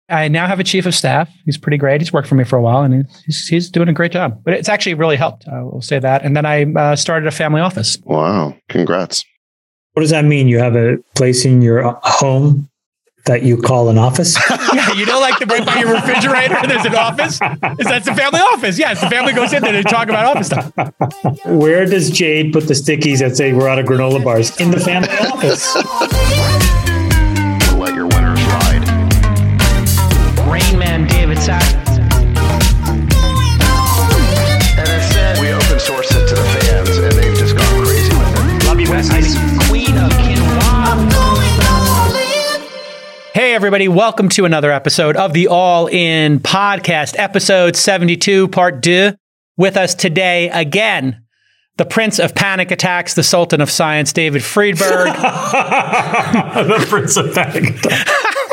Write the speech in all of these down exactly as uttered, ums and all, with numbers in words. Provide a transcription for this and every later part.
I now have a chief of staff. He's pretty great. He's worked for me for a while, and he's, he's doing a great job. But it's actually really helped. I will say that. And then I uh, started a family office. Wow. Congrats. What does that mean? You have a place in your home that you call an office? Yeah, you know, like the right by your refrigerator, there's an office. Is that's the family office? Yes, the family goes in there to talk about office stuff. Where does Jade put the stickies that say we're out of granola bars? In the family office. Let your winners ride. Rain Man David Sachs. And instead, we open source it to the fans, and they've just gone crazy with it. Love you, Wes. Queen of Quinoa. Hey, everybody. Welcome to another episode of the All In Podcast, episode seventy-two, part two. With us today, again, the Prince of Panic Attacks, the Sultan of Science, David Friedberg. The Prince of Panic Attacks.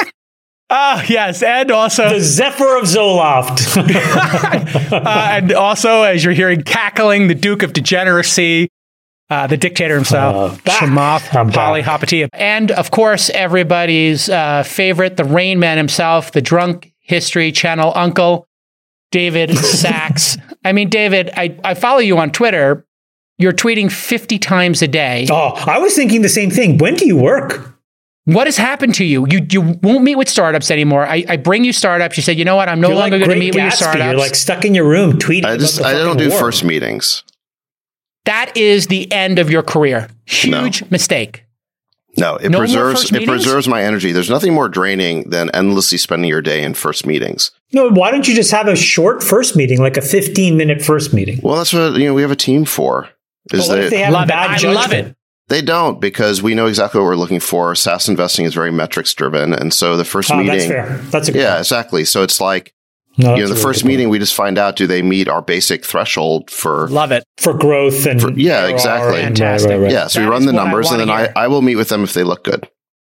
Oh, yes. And also... The Zephyr of Zoloft. uh, and also, as you're hearing, cackling, the Duke of Degeneracy. Uh, the dictator himself, uh, Chamath Palihapitiya. And, of course, everybody's uh, favorite, the Rain Man himself, the Drunk History Channel uncle, David Sachs. I mean, David, I, I follow you on Twitter. You're tweeting fifty times a day. Oh, I was thinking the same thing. When do you work? What has happened to you? You you won't meet with startups anymore. I, I bring you startups. You said, you know what? I'm no You're longer like going to meet Gatsby. with your startups. You're like stuck in your room tweeting. I just, about the I don't do war. first meetings. That is the end of your career. Huge No. mistake. No, it No more preserves first it meetings? preserves my energy. There's nothing more draining than endlessly spending your day in first meetings. No, why don't you just have a short first meeting, like a fifteen minute first meeting? Well, that's what you know we have a team for. Is But what if they that have Love it. bad I judgment? love it. they don't because we know exactly what we're looking for. SaaS investing is very metrics driven, and so the first Oh, meeting, that's fair. That's a good yeah, point. exactly. So it's like No, you know that's the a really first good point. meeting we just find out do they meet our basic threshold for Love it. for growth and For- yeah, A R R exactly. and- Fantastic. right, right, right. yeah. So That we run is the what I numbers, and wanna then I, hear. I will meet with them if they look good.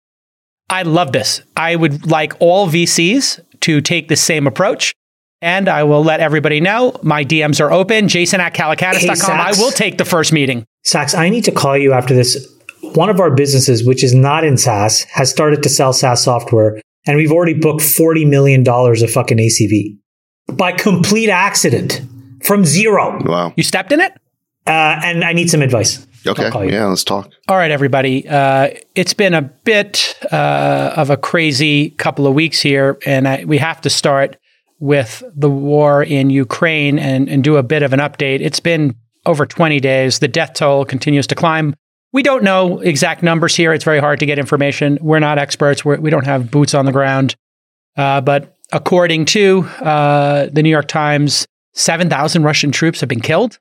I love this. I would like all V Cs to take the same approach. And I will let everybody know my D Ms are open. Jason at calicanis dot com. Hey, I Sachs. will take the first meeting. Sachs, I need to call you after this. One of our businesses, which is not in SaaS, has started to sell SaaS software, and we've already booked forty million dollars of fucking A C V by complete accident from zero. Wow. You stepped in it? Uh, and I need some advice. Okay. I'll call you. Yeah. Let's talk. All right, everybody. Uh, it's been a bit uh, of a crazy couple of weeks here, and I, we have to start with the war in Ukraine and, and do a bit of an update. It's been over twenty days. The death toll continues to climb. We don't know exact numbers here. It's very hard to get information. We're not experts. We're, we don't have boots on the ground. Uh, but according to uh, the New York Times, seven thousand Russian troops have been killed.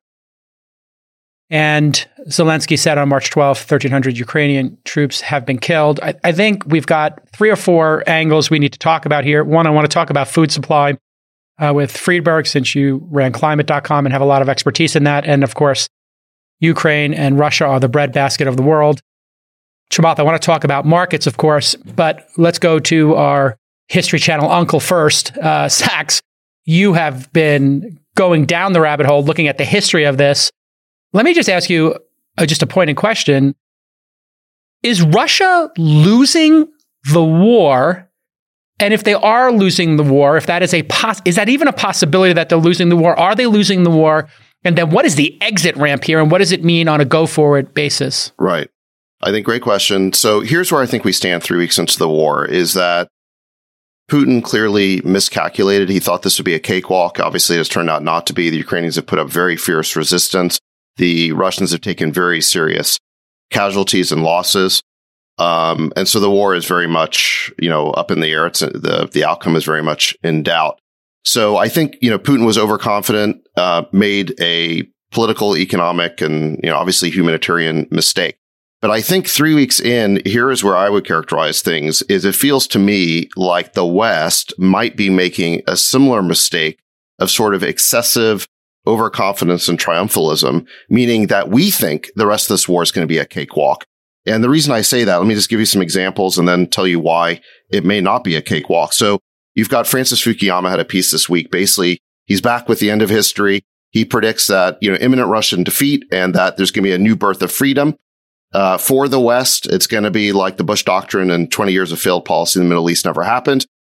And Zelensky said on March twelfth, thirteen hundred Ukrainian troops have been killed. I, I think we've got three or four angles we need to talk about here. One, I want to talk about food supply uh, with Friedberg, since you ran climate dot com and have a lot of expertise in that. And of course, Ukraine and Russia are the breadbasket of the world. Chamath, I want to talk about markets, of course, but let's go to our History Channel uncle first. Uh, Sachs, you have been going down the rabbit hole looking at the history of this. Let me just ask you uh, just a pointed question. Is Russia losing the war? And if they are losing the war, if that is a pos- is that even a possibility that they're losing the war? Are they losing the war? And then what is the exit ramp here? And what does it mean on a go-forward basis? Right. I think great question. So here's where I think we stand three weeks into the war is that Putin clearly miscalculated. He thought this would be a cakewalk. Obviously, it has turned out not to be. The Ukrainians have put up very fierce resistance. The Russians have taken very serious casualties and losses. Um, and so the war is very much, you know, up in the air. It's the, the outcome is very much in doubt. So I think, you know, Putin was overconfident, uh, made a political, economic, and, you know, obviously humanitarian mistake. But I think three weeks in, here is where I would characterize things, is it feels to me like the West might be making a similar mistake of sort of excessive overconfidence and triumphalism, meaning that we think the rest of this war is going to be a cakewalk. And the reason I say that, let me just give you some examples and then tell you why it may not be a cakewalk. So you've got Francis Fukuyama had a piece this week. Basically, he's back with the end of history. He predicts that, you know, imminent Russian defeat and that there's going to be a new birth of freedom. Uh, for the West, it's going to be like the Bush Doctrine and twenty years of failed policy in the Middle East never happened.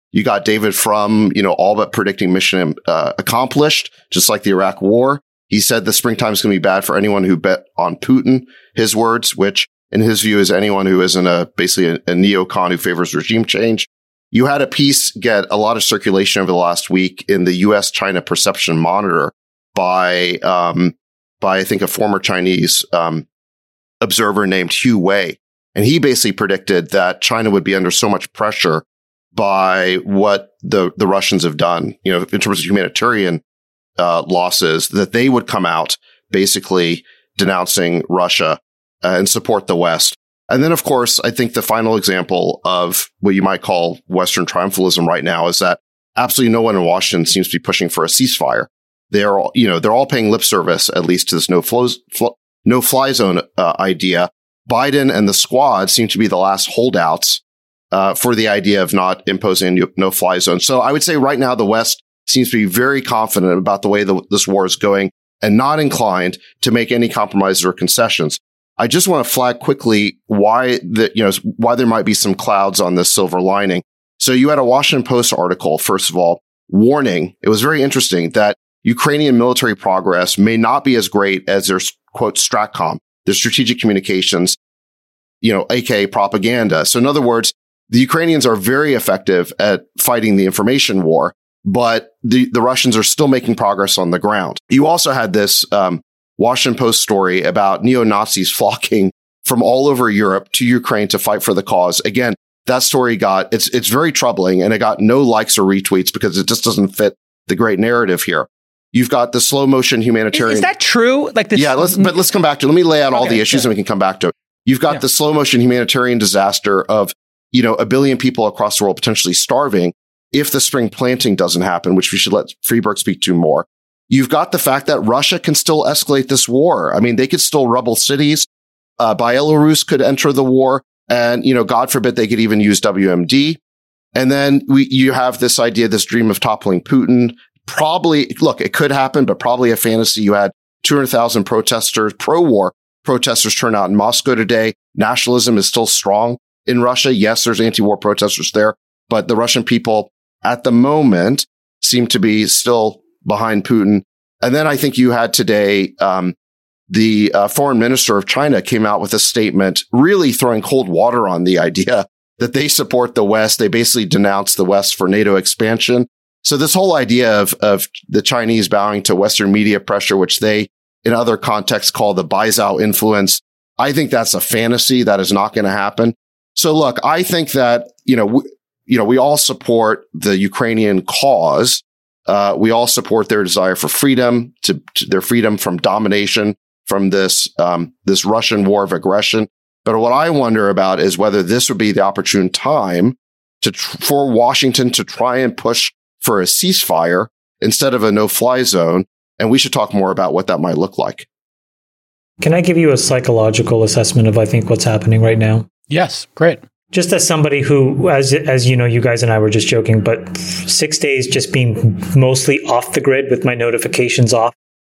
You got David Frum, you know, all but predicting mission uh, accomplished, just like the Iraq war. He said the springtime is going to be bad for anyone who bet on Putin, his words, which in his view is anyone who isn't a basically a, a neocon who favors regime change. You had a piece get a lot of circulation over the last week in the U S China Perception Monitor by, um, by I think a former Chinese um, observer named Hugh Wei. And he basically predicted that China would be under so much pressure by what the, the Russians have done, you know, in terms of humanitarian uh, losses, that they would come out basically denouncing Russia uh, and support the West. And then, of course, I think the final example of what you might call Western triumphalism right now is that absolutely no one in Washington seems to be pushing for a ceasefire. They're all, you know, they're all paying lip service, at least to this no flows, fl- no fly zone uh, idea. Biden and the squad seem to be the last holdouts uh, for the idea of not imposing a no fly zone. So I would say right now the West seems to be very confident about the way the, this war is going and not inclined to make any compromises or concessions. I just want to flag quickly why that, you know, why there might be some clouds on this silver lining. So you had a Washington Post article, first of all, warning. It was very interesting that Ukrainian military progress may not be as great as their, quote, STRATCOM, their strategic communications, you know, aka propaganda. So in other words, the Ukrainians are very effective at fighting the information war, but the, the Russians are still making progress on the ground. You also had this, um, Washington Post story about neo-Nazis flocking from all over Europe to Ukraine to fight for the cause. Again, that story got, it's, it's very troubling and it got no likes or retweets because it just doesn't fit the great narrative here. You've got the slow motion humanitarian. Is, is that true? Like this? Yeah, let's, but let's come back to it. Let me lay out all okay, the issues sure. and we can come back to it. You've got yeah. the slow motion humanitarian disaster of, you know, a billion people across the world potentially starving if the spring planting doesn't happen, which we should let Freeberg speak to more. You've got the fact that Russia can still escalate this war. I mean, they could still rebel cities. Uh, Belarus could enter the war. And, you know, God forbid they could even use W M D. And then we, you have this idea, this dream of toppling Putin. Probably, look, it could happen, but probably a fantasy. You had two hundred thousand protesters, pro-war protesters turn out in Moscow today. Nationalism is still strong in Russia. Yes, there's anti-war protesters there, but the Russian people at the moment seem to be still behind Putin. And then I think you had today, um, the uh, foreign minister of China came out with a statement really throwing cold water on the idea that they support the West. They basically denounced the West for NATO expansion. So this whole idea of, of the Chinese bowing to Western media pressure, which they in other contexts call the Baizhou influence, I think that's a fantasy. That is not going to happen. So look, I think that, you know, we, you know, we all support the Ukrainian cause. Uh, we all support their desire for freedom, to, to their freedom from domination, from this um, this Russian war of aggression. But what I wonder about is whether this would be the opportune time to tr- for Washington to try and push for a ceasefire instead of a no-fly zone. And we should talk more about what that might look like. Can I give you a psychological assessment of, I think, what's happening right now? Yes, great. Just as somebody who, as as you know, you guys and I were just joking, but six days just being mostly off the grid with my notifications off,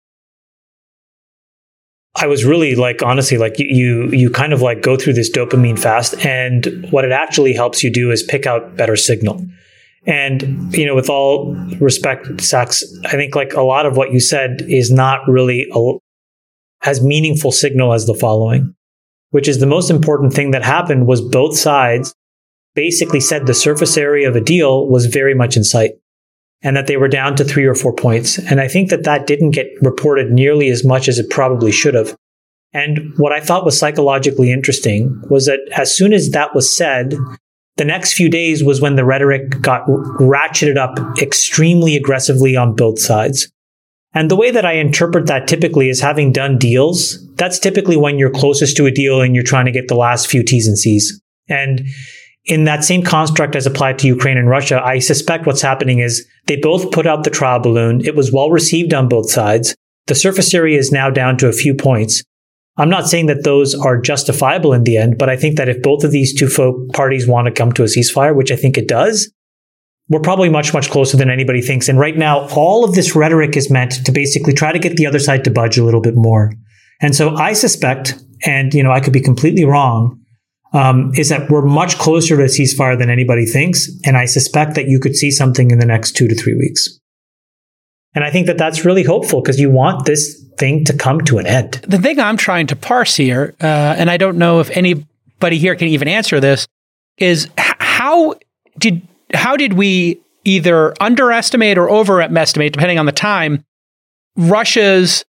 I was really like, honestly, like you, you kind of like go through this dopamine fast, and what it actually helps you do is pick out better signal. And, you know, with all respect, Sachs, I think like a lot of what you said is not really a, as meaningful signal as the following, which is the most important thing that happened was both sides basically said the surface area of a deal was very much in sight and that they were down to three or four points. And I think that that didn't get reported nearly as much as it probably should have. And what I thought was psychologically interesting was that as soon as that was said, the next few days was when the rhetoric got ratcheted up extremely aggressively on both sides. And the way that I interpret that typically is having done deals, that's typically when you're closest to a deal and you're trying to get the last few T's and C's. And in that same construct as applied to Ukraine and Russia, I suspect what's happening is they both put out the trial balloon. It was well received on both sides. The surface area is now down to a few points. I'm not saying that those are justifiable in the end, but I think that if both of these two folk parties want to come to a ceasefire, which I think it does, we're probably much, much closer than anybody thinks. And right now, all of this rhetoric is meant to basically try to get the other side to budge a little bit more. And so I suspect, and you know, I could be completely wrong, um, is that we're much closer to a ceasefire than anybody thinks. And I suspect that you could see something in the next two to three weeks. And I think that that's really hopeful because you want this thing to come to an end. The thing I'm trying to parse here, uh, and I don't know if anybody here can even answer this, is h- how did how did we either underestimate or overestimate, depending on the time, Russia's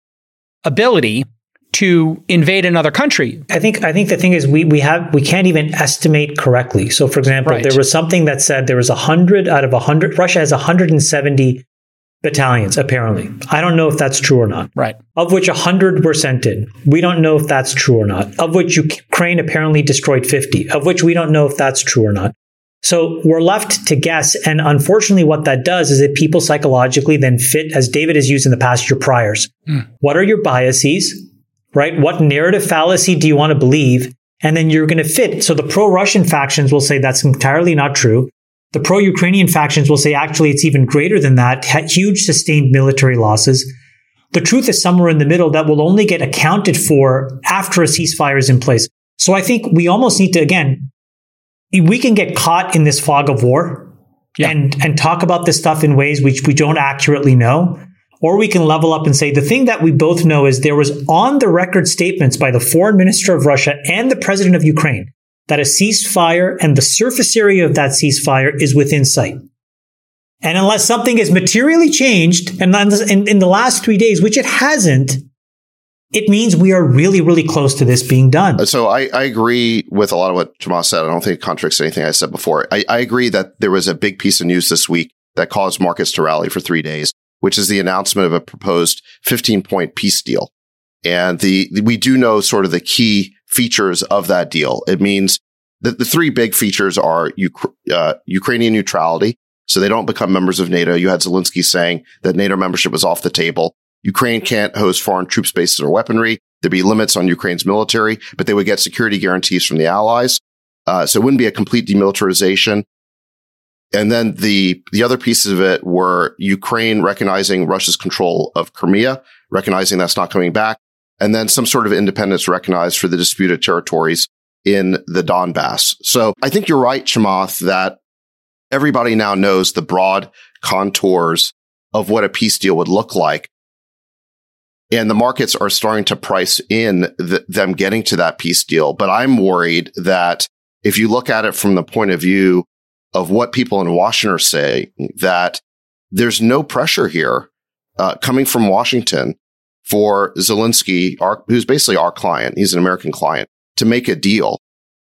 ability to invade another country? I think I think the thing is we we have we can't even estimate correctly. So, for example, Right. there was something that said there was a hundred out of a hundred. Russia has one hundred seventy battalions, apparently. I don't know if that's true or not. Right. Of which one hundred were sent in. We don't know if that's true or not. Of which Ukraine apparently destroyed fifty. Of which we don't know if that's true or not. So we're left to guess. And unfortunately, what that does is that people psychologically then fit, as David has used in the past, your priors. Mm. What are your biases, right? What narrative fallacy do you want to believe? And then you're going to fit. So the pro-Russian factions will say that's entirely not true. The pro-Ukrainian factions will say, actually, it's even greater than that. Huge sustained military losses. The truth is somewhere in the middle that will only get accounted for after a ceasefire is in place. So I think we almost need to, again, we can get caught in this fog of war yeah. and, and talk about this stuff in ways which we don't accurately know. Or we can level up and say the thing that we both know is there was on the record statements by the foreign minister of Russia and the president of Ukraine that a ceasefire and the surface area of that ceasefire is within sight. And unless something is materially changed, and in, in the last three days, which it hasn't, it means we are really, really close to this being done. So I, I agree with a lot of what Chamath said. I don't think it contradicts anything I said before. I, I agree that there was a big piece of news this week that caused markets to rally for three days, which is the announcement of a proposed fifteen-point peace deal. And the we do know sort of the key features of that deal. It means that the three big features are Uk- uh, Ukrainian neutrality, so they don't become members of NATO. You had Zelensky saying that NATO membership was off the table. Ukraine can't host foreign troops bases or weaponry. There'd be limits on Ukraine's military, but they would get security guarantees from the allies. Uh, so it wouldn't be a complete demilitarization. And then the the other pieces of it were Ukraine recognizing Russia's control of Crimea, recognizing that's not coming back, and then some sort of independence recognized for the disputed territories in the Donbass. So I think you're right, Chamath, that everybody now knows the broad contours of what a peace deal would look like. And the markets are starting to price in the, them getting to that peace deal. But I'm worried that if you look at it from the point of view of what people in Washington are saying, that there's no pressure here uh, coming from Washington for Zelensky, our, who's basically our client, he's an American client, to make a deal.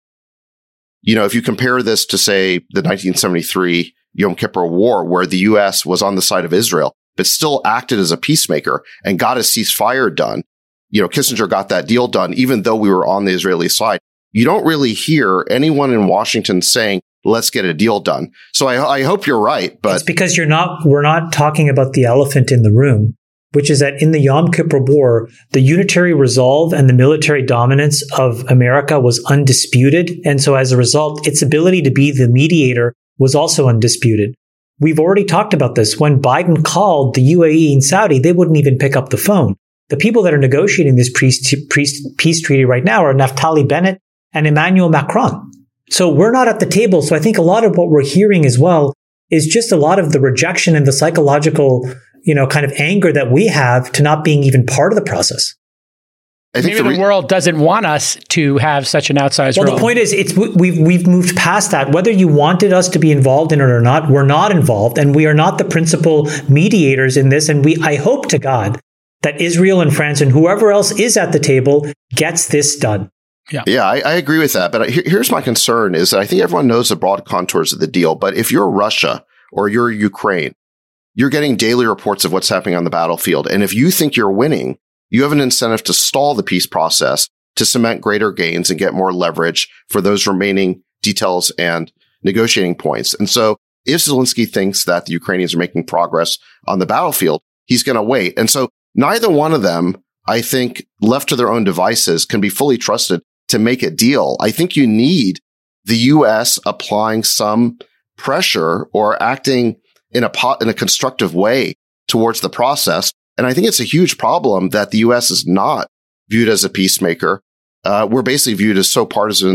You know, if you compare this to, say, the nineteen seventy-three Yom Kippur War, where the U S was on the side of Israel, but still acted as a peacemaker and got a ceasefire done. You know, Kissinger got that deal done, even though we were on the Israeli side. You don't really hear anyone in Washington saying, let's get a deal done. So I, I hope you're right, but it's because you're not, we're not talking about the elephant in the room, which is that in the Yom Kippur War, the unitary resolve and the military dominance of America was undisputed. And so as a result, its ability to be the mediator was also undisputed. We've already talked about this. When Biden called the U A E and Saudi, they wouldn't even pick up the phone. The people that are negotiating this peace, peace, peace treaty right now are Naftali Bennett and Emmanuel Macron. So we're not at the table. So I think a lot of what we're hearing as well is just a lot of the rejection and the psychological, you know, kind of anger that we have to not being even part of the process. I think Maybe the, re- the world doesn't want us to have such an outsized well, role. Well, the point is, it's we've we've moved past that. Whether you wanted us to be involved in it or not, we're not involved, and we are not the principal mediators in this. And we, I hope to God that Israel and France and whoever else is at the table gets this done. Yeah, yeah, I, I agree with that. But here's my concern: is that I think everyone knows the broad contours of the deal. But if you're Russia or you're Ukraine, you're getting daily reports of what's happening on the battlefield, and if you think you're winning, you have an incentive to stall the peace process to cement greater gains and get more leverage for those remaining details and negotiating points. And so if Zelensky thinks that the Ukrainians are making progress on the battlefield, he's going to wait. And so neither one of them, I think, left to their own devices, can be fully trusted to make a deal. I think you need the U S applying some pressure or acting in a po- in a constructive way towards the process. And I think it's a huge problem that the U S is not viewed as a peacemaker. Uh, we're basically viewed as so partisan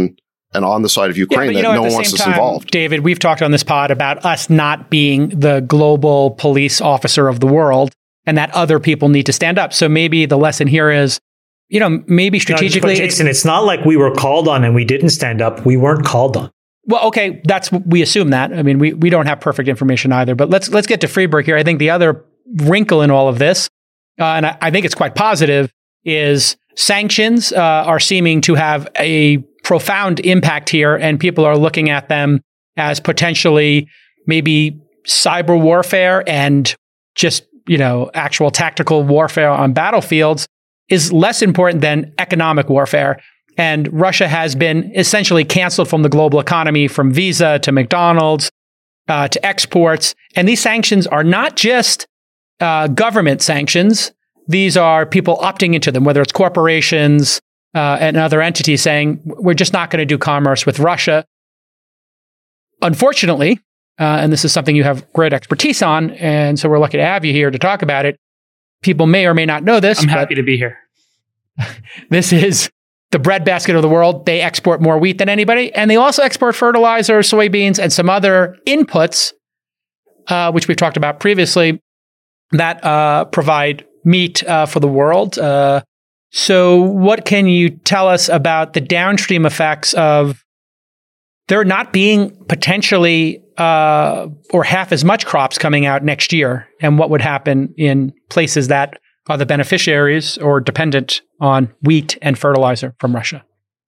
and on the side of Ukraine yeah, that know, no one wants us time, involved. David, we've talked on this pod about us not being the global police officer of the world and that other people need to stand up. So maybe the lesson here is, you know, maybe strategically. No, Jason, it's, it's not like we were called on and we didn't stand up. We weren't called on. Well, okay, that's we assume that. I mean, we, we don't have perfect information either. But let's let's get to Friedberg here. I think the other wrinkle in all of this, uh, and I, I think it's quite positive, is sanctions uh, are seeming to have a profound impact here, and people are looking at them as potentially maybe cyber warfare and just, you know, actual tactical warfare on battlefields is less important than economic warfare. And Russia has been essentially canceled from the global economy, from Visa to McDonald's uh, to exports. And these sanctions are not just uh, government sanctions. These are people opting into them, whether it's corporations uh, and other entities saying, we're just not going to do commerce with Russia. Unfortunately, uh, and this is something you have great expertise on, and so we're lucky to have you here to talk about it. People may or may not know this. I'm happy to be here. This is the breadbasket of the world. They export more wheat than anybody, and they also export fertilizer, soybeans, and some other inputs, uh, which we've talked about previously, that uh, provide meat uh, for the world. Uh, so what can you tell us about the downstream effects of there not being potentially uh, or half as much crops coming out next year, and what would happen in places that are the beneficiaries or dependent on wheat and fertilizer from Russia?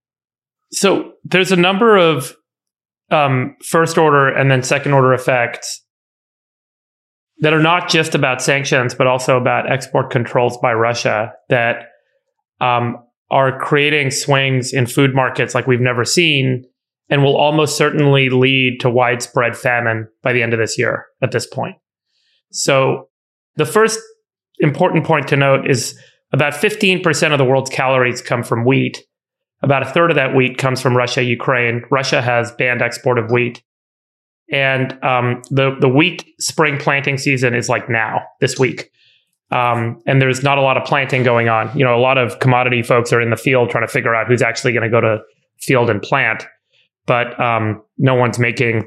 So there's a number of um, first order and then second order effects that are not just about sanctions, but also about export controls by Russia that um, are creating swings in food markets like we've never seen, and will almost certainly lead to widespread famine by the end of this year at this point. So the first important point to note is about fifteen percent of the world's calories come from wheat. About a third of that wheat comes from Russia, Ukraine. Russia has banned export of wheat. And um, the, the wheat spring planting season is like now, this week. Um, and there's not a lot of planting going on. You know, a lot of commodity folks are in the field trying to figure out who's actually going to go to field and plant. But um, no one's making,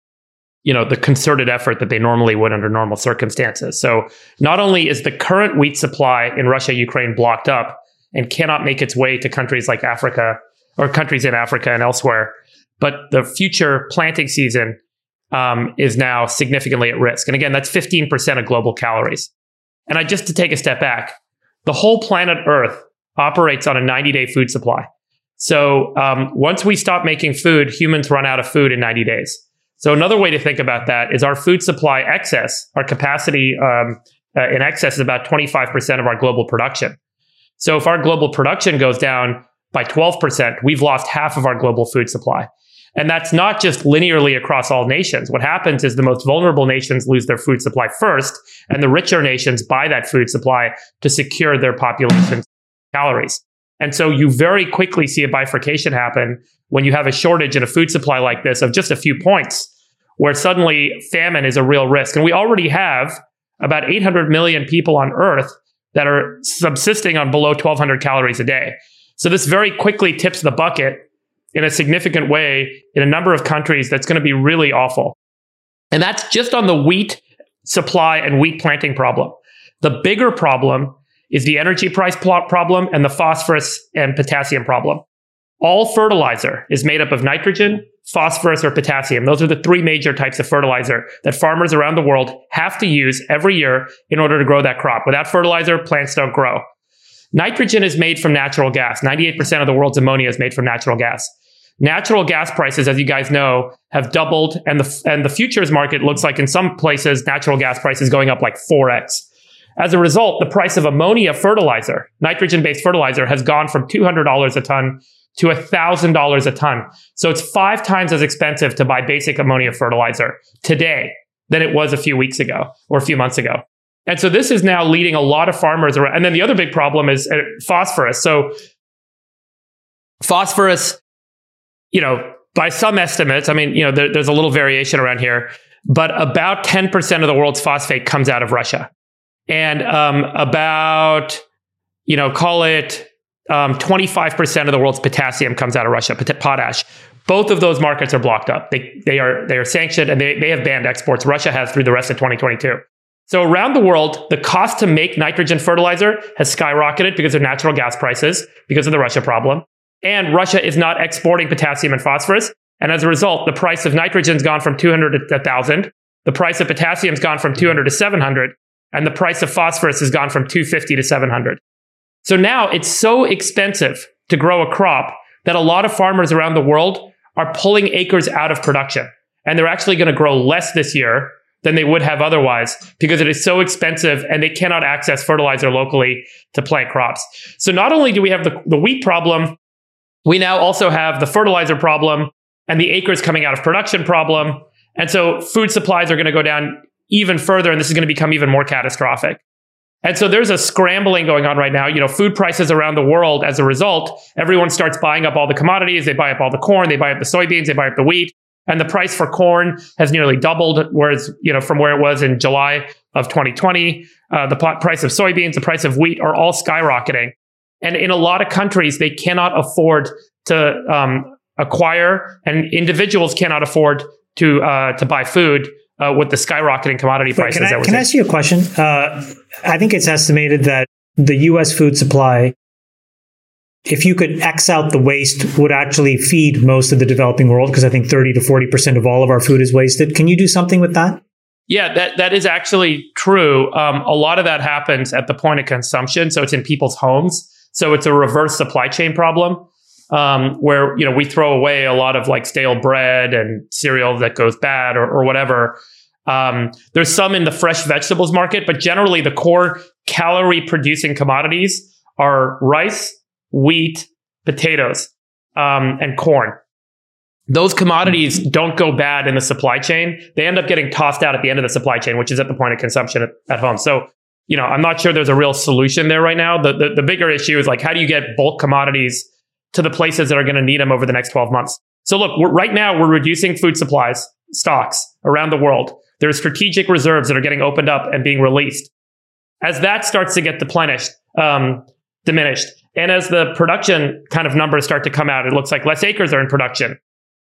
you know, the concerted effort that they normally would under normal circumstances. So not only is the current wheat supply in Russia, Ukraine blocked up and cannot make its way to countries like Africa or countries in Africa and elsewhere, but the future planting season um, is now significantly at risk. And again, that's fifteen percent of global calories. And I just to take a step back, the whole planet Earth operates on a ninety-day food supply. So um, once we stop making food, humans run out of food in ninety days. So another way to think about that is our food supply excess, our capacity um, uh, in excess is about twenty-five percent of our global production. So if our global production goes down by twelve percent, we've lost half of our global food supply. And that's not just linearly across all nations. What happens is the most vulnerable nations lose their food supply first, and the richer nations buy that food supply to secure their population's calories. And so you very quickly see a bifurcation happen when you have a shortage in a food supply like this of just a few points, where suddenly famine is a real risk. And we already have about eight hundred million people on Earth that are subsisting on below twelve hundred calories a day. So this very quickly tips the bucket in a significant way in a number of countries that's going to be really awful. And that's just on the wheat supply and wheat planting problem. The bigger problem is the energy price problem and the phosphorus and potassium problem. All fertilizer is made up of nitrogen, phosphorus, or potassium. Those are the three major types of fertilizer that farmers around the world have to use every year in order to grow that crop. Without fertilizer, plants don't grow. Nitrogen is made from natural gas. ninety-eight percent of the world's ammonia is made from natural gas. Natural gas prices, as you guys know, have doubled, and the and the futures market looks like in some places natural gas prices going up like four x. As a result, the price of ammonia fertilizer, nitrogen-based fertilizer, has gone from two hundred dollars a ton to one thousand dollars a ton. So it's five times as expensive to buy basic ammonia fertilizer today than it was a few weeks ago or a few months ago. And so this is now leading a lot of farmers around. And then the other big problem is uh, phosphorus. So phosphorus, you know, by some estimates, I mean, you know, there, there's a little variation around here, but about ten percent of the world's phosphate comes out of Russia. And um, about, you know, call it um, twenty-five percent of the world's potassium comes out of Russia, pot- potash. Both of those markets are blocked up. They they are they are sanctioned and they, they have banned exports. Russia has through the rest of twenty twenty-two. So around the world, the cost to make nitrogen fertilizer has skyrocketed because of natural gas prices, because of the Russia problem. And Russia is not exporting potassium and phosphorus. And as a result, the price of nitrogen's gone from two hundred to one thousand. The price of potassium's gone from two hundred to seven hundred. And the price of phosphorus has gone from two hundred fifty to seven hundred. So now it's so expensive to grow a crop that a lot of farmers around the world are pulling acres out of production. And they're actually going to grow less this year than they would have otherwise because it is so expensive and they cannot access fertilizer locally to plant crops. So not only do we have the, the wheat problem, we now also have the fertilizer problem and the acres coming out of production problem. And so food supplies are going to go down even further, and this is going to become even more catastrophic. And so there's a scrambling going on right now. You know, food prices around the world, as a result, everyone starts buying up all the commodities. They buy up all the corn, they buy up the soybeans, they buy up the wheat. And the price for corn has nearly doubled, whereas, you know, from where it was in July of twenty twenty. Uh, the price of soybeans, the price of wheat are all skyrocketing. And in a lot of countries, they cannot afford to um, acquire, and individuals cannot afford to uh, to buy food uh, with the skyrocketing commodity Wait, prices. Can I, that we're can I seeing. ask you a question? Uh, I think it's estimated that the U S food supply, if you could X out the waste, would actually feed most of the developing world, because I think thirty to forty percent of all of our food is wasted. Can you do something with that? Yeah, that, that is actually true. Um, a lot of that happens at the point of consumption. So it's in people's homes. So it's a reverse supply chain problem. Um, where, you know, we throw away a lot of like stale bread and cereal that goes bad or, or whatever. Um, there's some in the fresh vegetables market, but generally the core calorie producing commodities are rice, wheat, potatoes, um, and corn. Those commodities don't go bad in the supply chain. They end up getting tossed out at the end of the supply chain, which is at the point of consumption at, at home. So, you know, I'm not sure there's a real solution there right now. The, the, the bigger issue is like, how do you get bulk commodities to the places that are going to need them over the next twelve months. So look, we're, right now we're reducing food supplies, stocks around the world. There are strategic reserves that are getting opened up and being released. As that starts to get deplenished, um, diminished, and as the production kind of numbers start to come out, it looks like less acres are in production.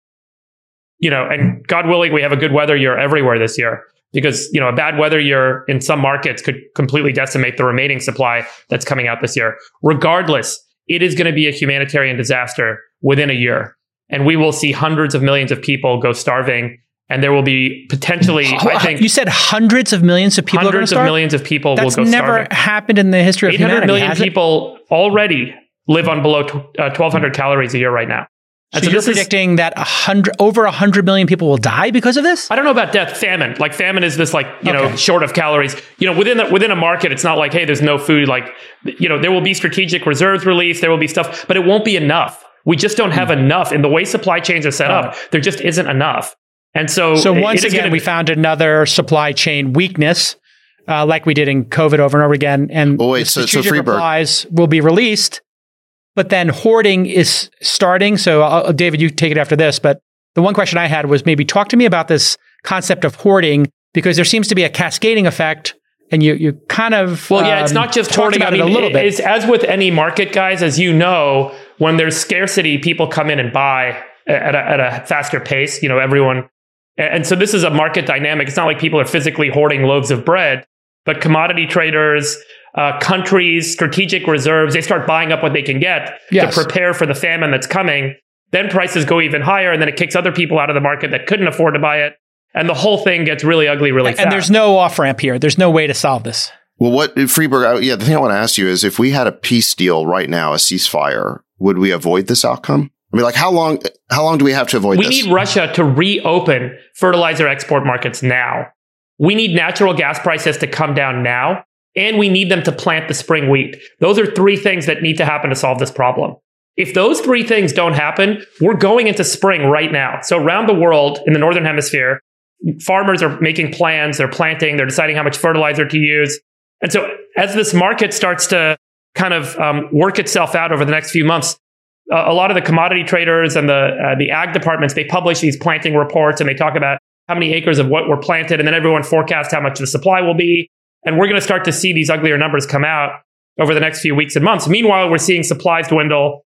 You know, and God willing, we have a good weather year everywhere this year, because, you know, a bad weather year in some markets could completely decimate the remaining supply that's coming out this year. Regardless, it is going to be a humanitarian disaster within a year. And we will see hundreds of millions of people go starving. And there will be potentially, I think... You said hundreds of millions of people are going to starve? Hundreds of millions of people That's will go never starving. happened in the history of humanity, eight hundred million has it? people already live on below uh, twelve hundred calories a year right now. And So, so you're this is- predicting that a hundred, over one hundred million people will die because of this? I don't know about death. Famine, like famine is this, like, you Okay. know, short of calories. You know, within the, within a market, it's not like, hey, there's no food. Like, you know, there will be strategic reserves released. There will be stuff, but it won't be enough. We just don't have enough. In the way supply chains are set Got up, there just isn't enough. And so, So it- once it is again, gonna we be- found another supply chain weakness, uh, like we did in COVID over and over again. And Oh, wait, the so- so strategic Friedberg- replies will be released, but then hoarding is starting. So uh, David, you take it after this. But the one question I had was maybe talk to me about this concept of hoarding, because there seems to be a cascading effect. And you you kind of Well, yeah, it's um, not just talked hoarding. about I mean, it a little it- bit. it's as with any market, guys, as you know, when there's scarcity, people come in and buy at a, at a faster pace. You know, everyone. And so this is a market dynamic. It's not like people are physically hoarding loaves of bread, but commodity traders, uh, countries, strategic reserves, they start buying up what they can get Yes. to prepare for the famine that's coming. Then prices go even higher, and then it kicks other people out of the market that couldn't afford to buy it. And the whole thing gets really ugly really fast. And there's no off ramp here. There's no way to solve this. Well, what, Friedberg, I- yeah, the thing I want to ask you is, if we had a peace deal right now, a ceasefire, would we avoid this outcome? I mean, like, how long, how long do we have to avoid We this? need Russia to reopen fertilizer export markets now. We need natural gas prices to come down now, and we need them to plant the spring wheat. Those are three things that need to happen to solve this problem. If those three things don't happen, we're going into spring right now. So around the world, in the Northern Hemisphere, farmers are making plans, they're planting, they're deciding how much fertilizer to use. And so as this market starts to kind of um, work itself out over the next few months, uh, a lot of the commodity traders and the uh, the ag departments, they publish these planting reports and they talk about how many acres of what were planted, and then everyone forecasts how much the supply will be. And we're going to start to see these uglier numbers come out over the next few weeks and months. Meanwhile, we're seeing supplies dwindle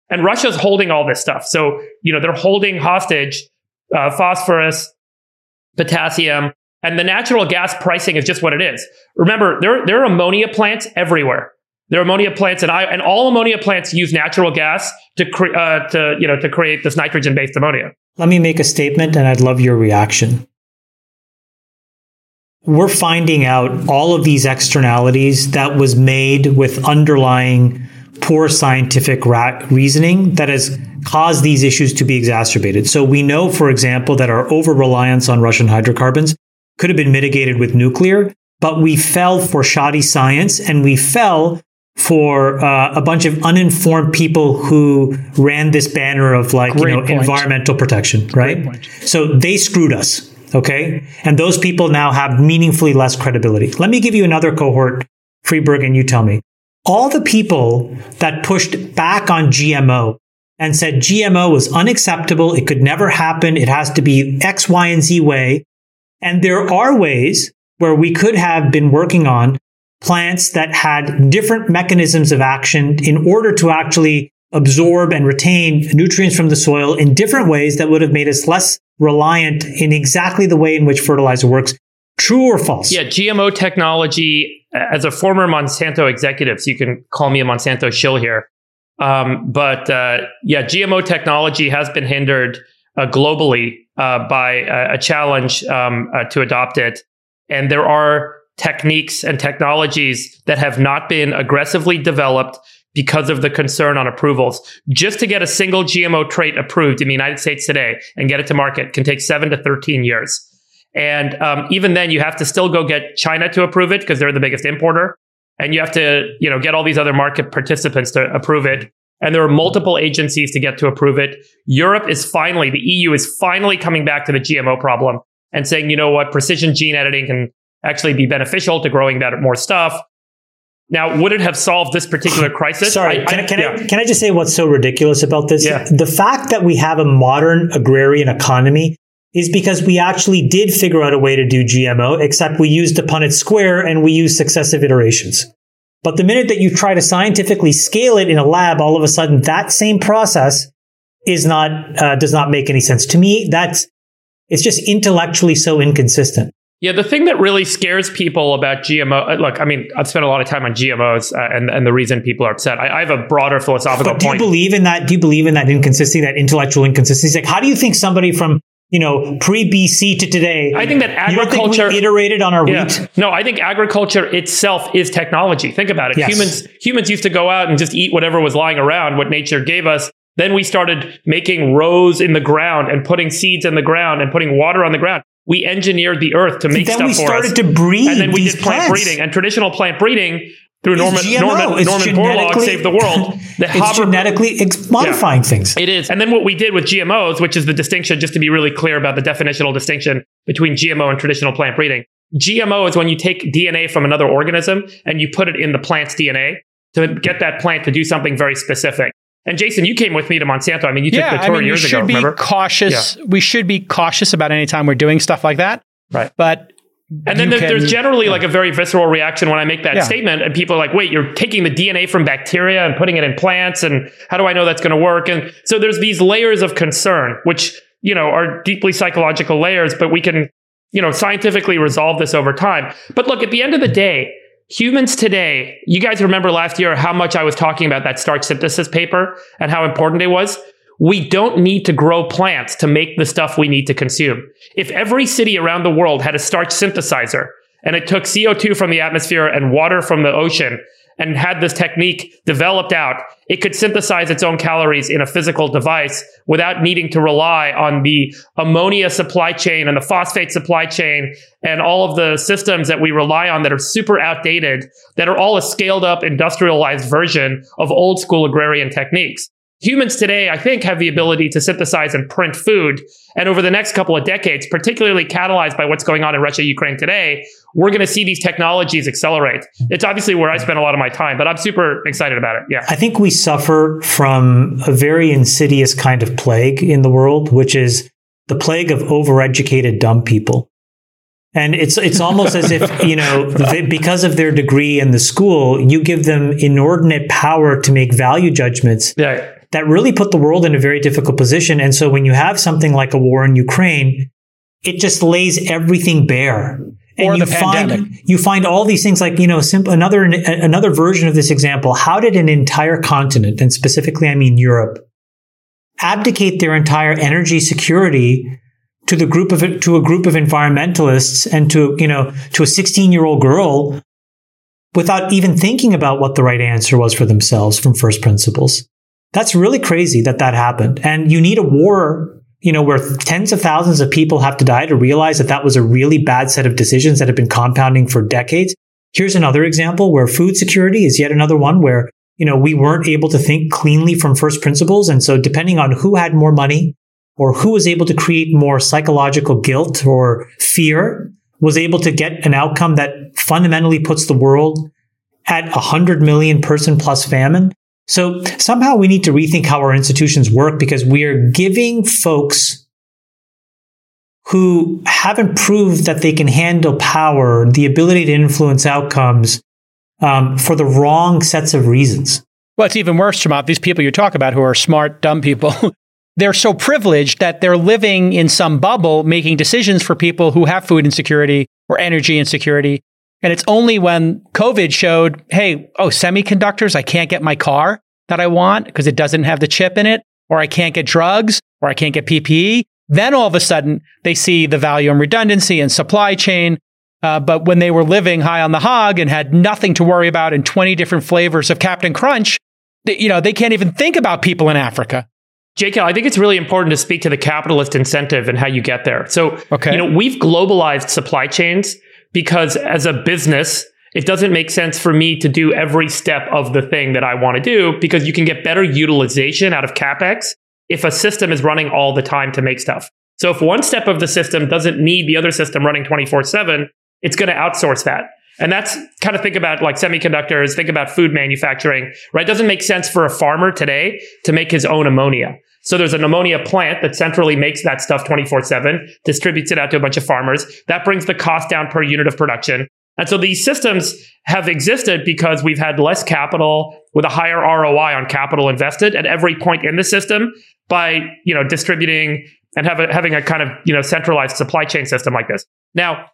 And Russia's holding all this stuff. So, you know, they're holding hostage uh, phosphorus, potassium, and the natural gas pricing is just what it is. Remember, there, there are ammonia plants everywhere. There are ammonia plants, and I and all ammonia plants use natural gas to cre- uh, to you know to create this nitrogen-based ammonia. Let me make a statement, and I'd love your reaction. We're finding out all of these externalities that was made with underlying poor scientific ra- reasoning that has caused these issues to be exacerbated. So we know, for example, that our over-reliance on Russian hydrocarbons could have been mitigated with nuclear, but we fell for shoddy science, and we fell for uh, a bunch of uninformed people who ran this banner of like, Great you know, point. environmental protection, right? So they screwed us, okay? And those people now have meaningfully less credibility. Let me give you another cohort, Friedberg, and you tell me. All the people that pushed back on G M O and said G M O was unacceptable, it could never happen, it has to be X, Y, and Z way. And there are ways where we could have been working on plants that had different mechanisms of action in order to actually absorb and retain nutrients from the soil in different ways that would have made us less reliant in exactly the way in which fertilizer works. True or false? Yeah, G M O technology, as a former Monsanto executive, so you can call me a Monsanto shill here. Um, but uh, yeah, G M O technology has been hindered uh, globally uh, by a, a challenge um, uh, to adopt it. And there are techniques and technologies that have not been aggressively developed because of the concern on approvals. Just to get a single G M O trait approved in the United States today and get it to market can take seven to thirteen years. And um, even then, you have to still go get China to approve it because they're the biggest importer. And you have to, you know, get all these other market participants to approve it. And there are multiple agencies to get to approve it. Europe is finally, the E U is finally coming back to the G M O problem and saying, you know what, precision gene editing can actually be beneficial to growing that more stuff. Now, would it have solved this particular crisis? Sorry, I, can, I, I, can, yeah. I, can I just say what's so ridiculous about this? Yeah. The fact that we have a modern agrarian economy is because we actually did figure out a way to do G M O, except we used the Punnett square and we used successive iterations. But the minute that you try to scientifically scale it in a lab, all of a sudden that same process is not uh, does not make any sense. To me, that's it's just intellectually so inconsistent. Yeah, the thing that really scares people about G M O, look, I mean, I've spent a lot of time on G M Os uh, and, and the reason people are upset. I, I have a broader philosophical but do point. you believe in that? Do you believe in that inconsistency, that intellectual inconsistency? Like, how do you think somebody from, you know, pre-B C to today, I think that agriculture, you don't think we iterated on our yeah. wheat? No, I think agriculture itself is technology. Think about it. Yes. Humans, humans used to go out and just eat whatever was lying around, what nature gave us. Then we started making rows in the ground and putting seeds in the ground and putting water on the ground. We enginered the earth to make then stuff for us. Then we started to breed And then we these did plant plants. breeding. And traditional plant breeding through Norman, G M O. Norman, It's Norman Borlaug saved the world. The it's Haber, genetically ex- modifying yeah, things. It is. And then what we did with G M Os, which is the distinction, just to be really clear about the definitional distinction between G M O and traditional plant breeding. G M O is when you take D N A from another organism and you put it in the plant's D N A to get that plant to do something very specific. And Jason, you came with me to Monsanto. I mean, you took yeah, the tour I mean, years you should ago, be remember? cautious. Yeah. We should be cautious about any time we're doing stuff like that. Right. But And then there, can, there's generally yeah. like a very visceral reaction when I make that yeah. statement, and people are like, wait, you're taking the D N A from bacteria and putting it in plants, and how do I know that's going to work? And so there's these layers of concern, which, you know, are deeply psychological layers, but we can, you know, scientifically resolve this over time. But look, at the end of the day, humans today, you guys remember last year how much I was talking about that starch synthesis paper and how important it was? We don't need to grow plants to make the stuff we need to consume. If every city around the world had a starch synthesizer and it took C O two from the atmosphere and water from the ocean and had this technique developed out, it could synthesize its own calories in a physical device without needing to rely on the ammonia supply chain and the phosphate supply chain and all of the systems that we rely on that are super outdated, that are all a scaled up industrialized version of old school agrarian techniques. Humans today, I think, have the ability to synthesize and print food. And over the next couple of decades, particularly catalyzed by what's going on in Russia, Ukraine today, we're going to see these technologies accelerate. It's obviously where I spend a lot of my time, but I'm super excited about it. Yeah. I think we suffer from a very insidious kind of plague in the world, which is the plague of overeducated dumb people. And it's it's almost as if, you know, they, because of their degree in the school, you give them inordinate power to make value judgments Yeah. that really put the world in a very difficult position. And so when you have something like a war in Ukraine, it just lays everything bare. And or you the pandemic. find you find all these things like, you know, simple another another version of this example. How did an entire continent, and specifically I mean Europe, abdicate their entire energy security to the group of to a group of environmentalists and to, you know, to a sixteen-year-old girl without even thinking about what the right answer was for themselves from first principles? That's really crazy that that happened. And you need a war, you know, where tens of thousands of people have to die to realize that that was a really bad set of decisions that have been compounding for decades. Here's another example where food security is yet another one where, you know, we weren't able to think cleanly from first principles. And so depending on who had more money or who was able to create more psychological guilt or fear, was able to get an outcome that fundamentally puts the world at a hundred million person plus famine. So somehow we need to rethink how our institutions work, because we are giving folks who haven't proved that they can handle power the ability to influence outcomes um, for the wrong sets of reasons. Well, it's even worse, Chamath. These people you talk about who are smart, dumb people, they're so privileged that they're living in some bubble, making decisions for people who have food insecurity or energy insecurity. And it's only when COVID showed, hey, oh, semiconductors, I can't get my car that I want because it doesn't have the chip in it, or I can't get drugs, or I can't get P P E. Then all of a sudden, they see the value in redundancy and supply chain. Uh, but when they were living high on the hog and had nothing to worry about in twenty different flavors of Captain Crunch, they, you know, they can't even think about people in Africa. J K, I think it's really important to speak to the capitalist incentive and how you get there. So, okay. you know, we've globalized supply chains because as a business, it doesn't make sense for me to do every step of the thing that I want to do, because you can get better utilization out of CapEx if a system is running all the time to make stuff. So if one step of the system doesn't need the other system running twenty-four seven, it's going to outsource that. And that's kind of think about like semiconductors, think about food manufacturing, right? It doesn't make sense for a farmer today to make his own ammonia. So there's an ammonia plant that centrally makes that stuff twenty-four seven, distributes it out to a bunch of farmers. That brings the cost down per unit of production. And so these systems have existed because we've had less capital with a higher R O I on capital invested at every point in the system by, you know, distributing and have a, having a kind of, you know, centralized supply chain system like this. Now,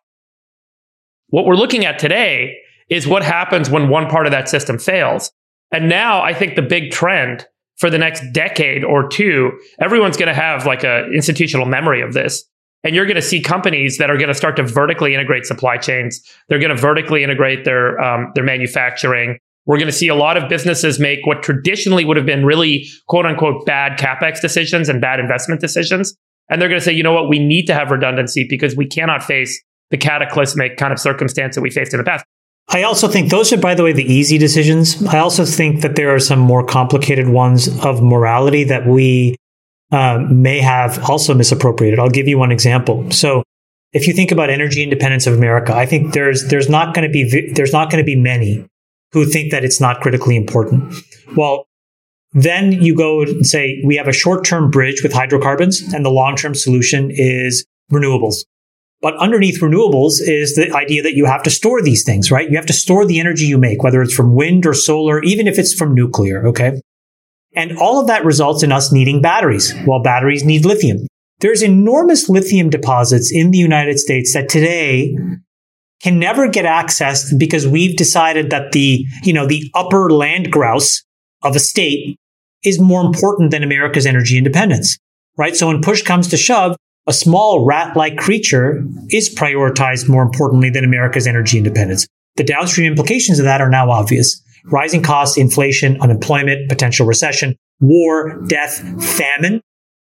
what we're looking at today is what happens when one part of that system fails. And now I think the big trend for the next decade or two, everyone's going to have like a institutional memory of this. And you're going to see companies that are going to start to vertically integrate supply chains. They're going to vertically integrate their um, their manufacturing. We're going to see a lot of businesses make what traditionally would have been really quote unquote bad CapEx decisions and bad investment decisions. And they're going to say, you know what, we need to have redundancy because we cannot face the cataclysmic kind of circumstance that we faced in the past. I also think those are, by the way, the easy decisions. I also think that there are some more complicated ones of morality that we uh, may have also misappropriated. I'll give you one example. So if you think about energy independence of America, I think there's there's not going to be there's not going to be many who think that it's not critically important. Well, then you go and say we have a short-term bridge with hydrocarbons, and the long-term solution is renewables. But underneath renewables is the idea that you have to store these things, right? You have to store the energy you make, whether it's from wind or solar, even if it's from nuclear, okay? And all of that results in us needing batteries. Well, batteries need lithium. There's enormous lithium deposits in the United States that today can never get accessed because we've decided that the, you know, the upper land grouse of a state is more important than America's energy independence, right? So when push comes to shove, a small rat-like creature is prioritized more importantly than America's energy independence. The downstream implications of that are now obvious. Rising costs, inflation, unemployment, potential recession, war, death, famine.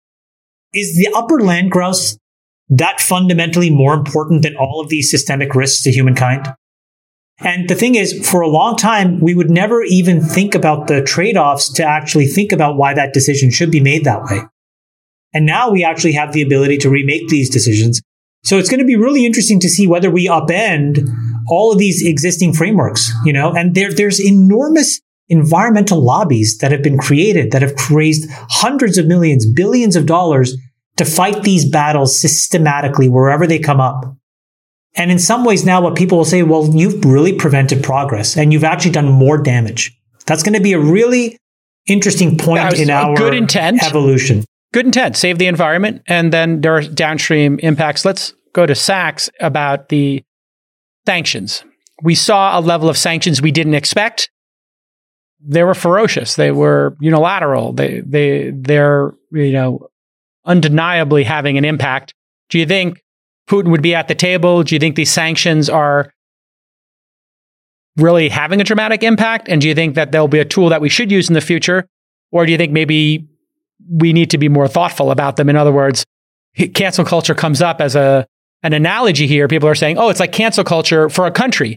Is the upper land grouse that fundamentally more important than all of these systemic risks to humankind? And the thing is, for a long time, we would never even think about the trade-offs to actually think about why that decision should be made that way. And now we actually have the ability to remake these decisions. So it's going to be really interesting to see whether we upend all of these existing frameworks, you know, and there, there's enormous environmental lobbies that have been created that have raised hundreds of millions, billions of dollars to fight these battles systematically wherever they come up. And in some ways now what people will say, well, you've really prevented progress and you've actually done more damage. That's going to be a really interesting point in our good intent. evolution. Good intent, save the environment, and then there are downstream impacts. Let's go to Sachs about the sanctions. We saw a level of sanctions we didn't expect. They were ferocious. They were unilateral. They they they're you know undeniably having an impact. Do you think Putin would be at the table? Do you think these sanctions are really having a dramatic impact? And do you think that they'll be a tool that we should use in the future? Or do you think maybe we need to be more thoughtful about them? In other words, cancel culture comes up as a an analogy here. People are saying, oh, it's like cancel culture for a country.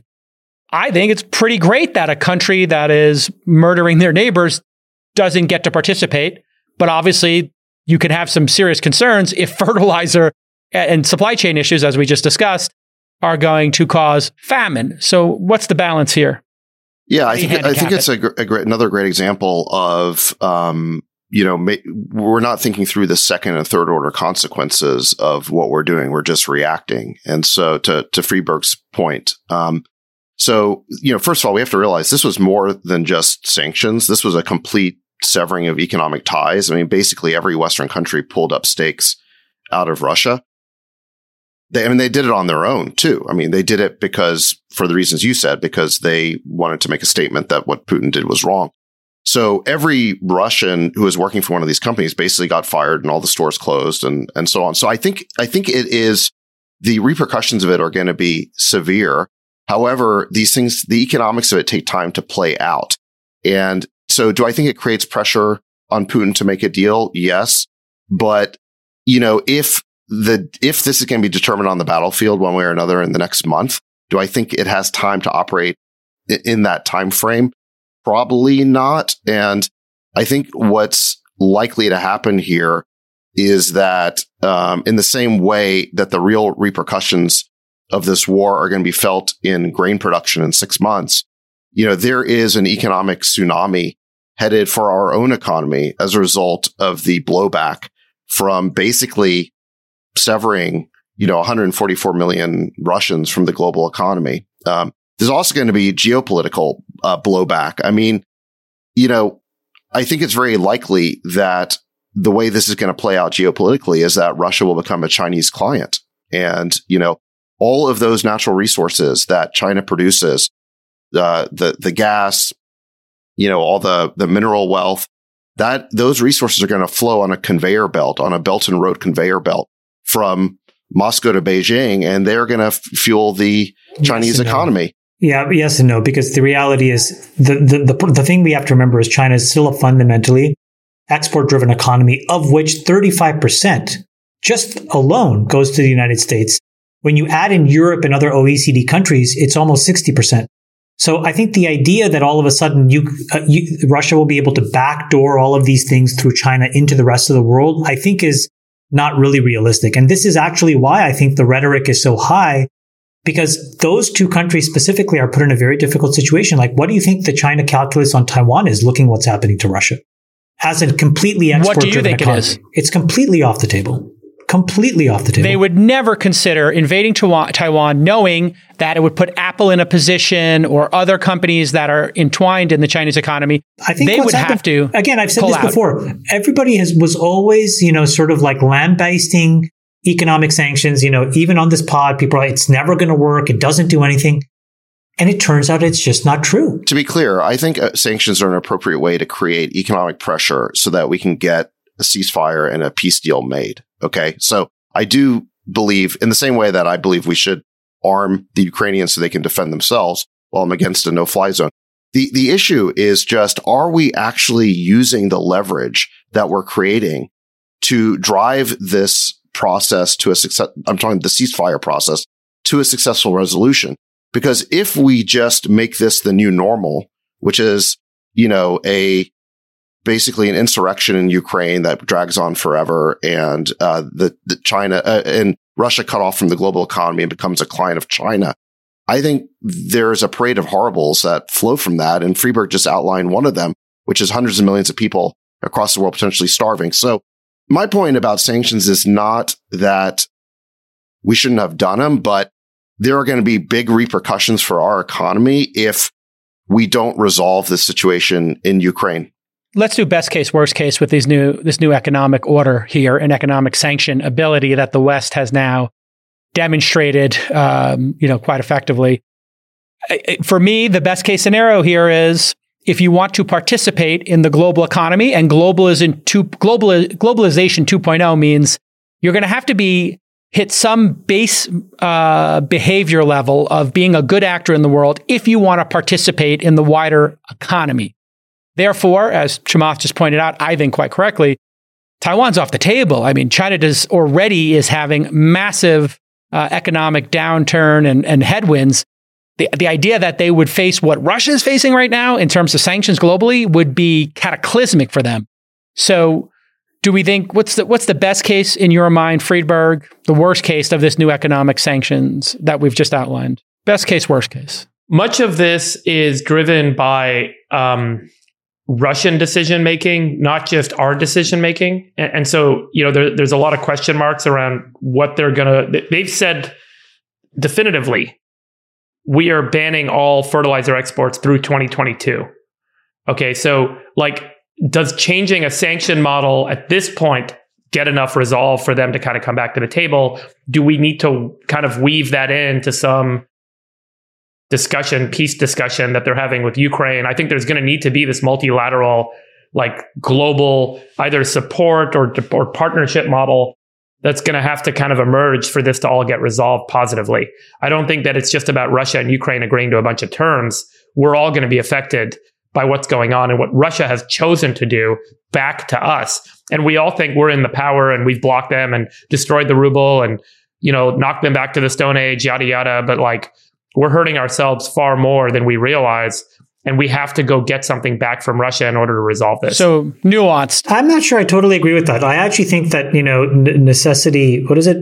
I think it's pretty great that a country that is murdering their neighbors doesn't get to participate. But obviously, you can have some serious concerns if fertilizer and supply chain issues, as we just discussed, are going to cause famine. So what's the balance here? Yeah, I think I think it's a, a great, another great example of, um, you know, ma- we're not thinking through the second and third order consequences of what we're doing. We're just reacting. And so to, to Friedberg's point, um, so, you know, first of all, we have to realize this was more than just sanctions. This was a complete severing of economic ties. I mean, basically every Western country pulled up stakes out of Russia. They, I mean, they did it on their own too. I mean, they did it because, for the reasons you said, because they wanted to make a statement that what Putin did was wrong. So every Russian who was working for one of these companies basically got fired and all the stores closed and, and so on. So I think, I think it is, the repercussions of it are going to be severe. However, these things, the economics of it take time to play out. And so do I think it creates pressure on Putin to make a deal? Yes. But, you know, if the, if this is going to be determined on the battlefield one way or another in the next month, do I think it has time to operate in that time frame? Probably not. And I think what's likely to happen here is that, um, in the same way that the real repercussions of this war are going to be felt in grain production in six months, you know, there is an economic tsunami headed for our own economy as a result of the blowback from basically severing, you know, one hundred forty-four million Russians from the global economy. Um, there's also going to be geopolitical uh, blowback. I mean, you know, I think it's very likely that the way this is going to play out geopolitically is that Russia will become a Chinese client. And, you know, all of those natural resources that China produces, uh, the, the gas, you know, all the, the mineral wealth, that those resources are going to flow on a conveyor belt, on a Belt and Road conveyor belt from Moscow to Beijing, and they're going to f- fuel the Chinese yes economy. No. Yeah, yes and no, because the reality is the, the, the, the thing we have to remember is China is still a fundamentally export-driven economy, of which thirty-five percent just alone goes to the United States. When you add in Europe and other O E C D countries, it's almost sixty percent. So I think the idea that all of a sudden you, uh, you, Russia will be able to backdoor all of these things through China into the rest of the world, I think is not really realistic. And this is actually why I think the rhetoric is so high, because those two countries specifically are put in a very difficult situation. Like, what do you think the China calculus on Taiwan is, looking what's happening to Russia? As a completely export-driven economy. What do you think it is? It's completely off the table. Completely off the table. They would never consider invading Taiwan knowing that it would put Apple in a position, or other companies that are entwined in the Chinese economy. I think they would happened, have to. Again, I've said this out. before. Everybody has was always, you know, sort of like lambasting economic sanctions. You know, even on this pod, people are like, it's never going to work. It doesn't do anything. And it turns out it's just not true. To be clear, I think uh, sanctions are an appropriate way to create economic pressure so that we can get a ceasefire and a peace deal made. Okay. So I do believe, in the same way that I believe we should arm the Ukrainians so they can defend themselves while I'm against a no-fly zone. The, the issue is just, are we actually using the leverage that we're creating to drive this process to a success? I'm talking the ceasefire process to a successful resolution. Because if we just make this the new normal, which is, you know, a basically an insurrection in Ukraine that drags on forever, and uh, the, the China uh, and Russia cut off from the global economy and becomes a client of China, I think there's a parade of horribles that flow from that. And Friedberg just outlined one of them, which is hundreds of millions of people across the world potentially starving. So my point about sanctions is not that we shouldn't have done them, but there are going to be big repercussions for our economy if we don't resolve this situation in Ukraine. let's do best case, worst case with these new this new economic order here and economic sanction ability that the West has now demonstrated, um, you know, quite effectively. For me, the best case scenario here is if you want to participate in the global economy, and globalization two, global, globalization two point oh means you're going to have to be hit some base uh, behavior level of being a good actor in the world if you want to participate in the wider economy. Therefore, as Chamath just pointed out, I think quite correctly, Taiwan's off the table. I mean, China does already is having massive uh, economic downturn and, and headwinds. The, the idea that they would face what Russia is facing right now in terms of sanctions globally would be cataclysmic for them. So do we think, what's the what's the best case in your mind, Friedberg, the worst case of this new economic sanctions that we've just outlined? Best case, worst case. Much of this is driven by um, Russian decision-making, not just our decision-making. And, and so, you know, there, there's a lot of question marks around what they're going to, they've said definitively, we are banning all fertilizer exports through twenty twenty-two. Okay, so like, does changing a sanction model at this point get enough resolve for them to kind of come back to the table? Do we need to kind of weave that into some discussion, peace discussion that they're having with Ukraine? I think there's going to need to be this multilateral, like global, either support or, or partnership model that's going to have to kind of emerge for this to all get resolved positively. I don't think that it's just about Russia and Ukraine agreeing to a bunch of terms. We're all going to be affected by what's going on and what Russia has chosen to do back to us. And we all think we're in the power and we've blocked them and destroyed the ruble and, you know, knocked them back to the Stone Age, yada, yada. But like, we're hurting ourselves far more than we realize. And we have to go get something back from Russia in order to resolve this. So nuanced. I'm not sure I totally agree with that. I actually think that, you know, necessity, what is it?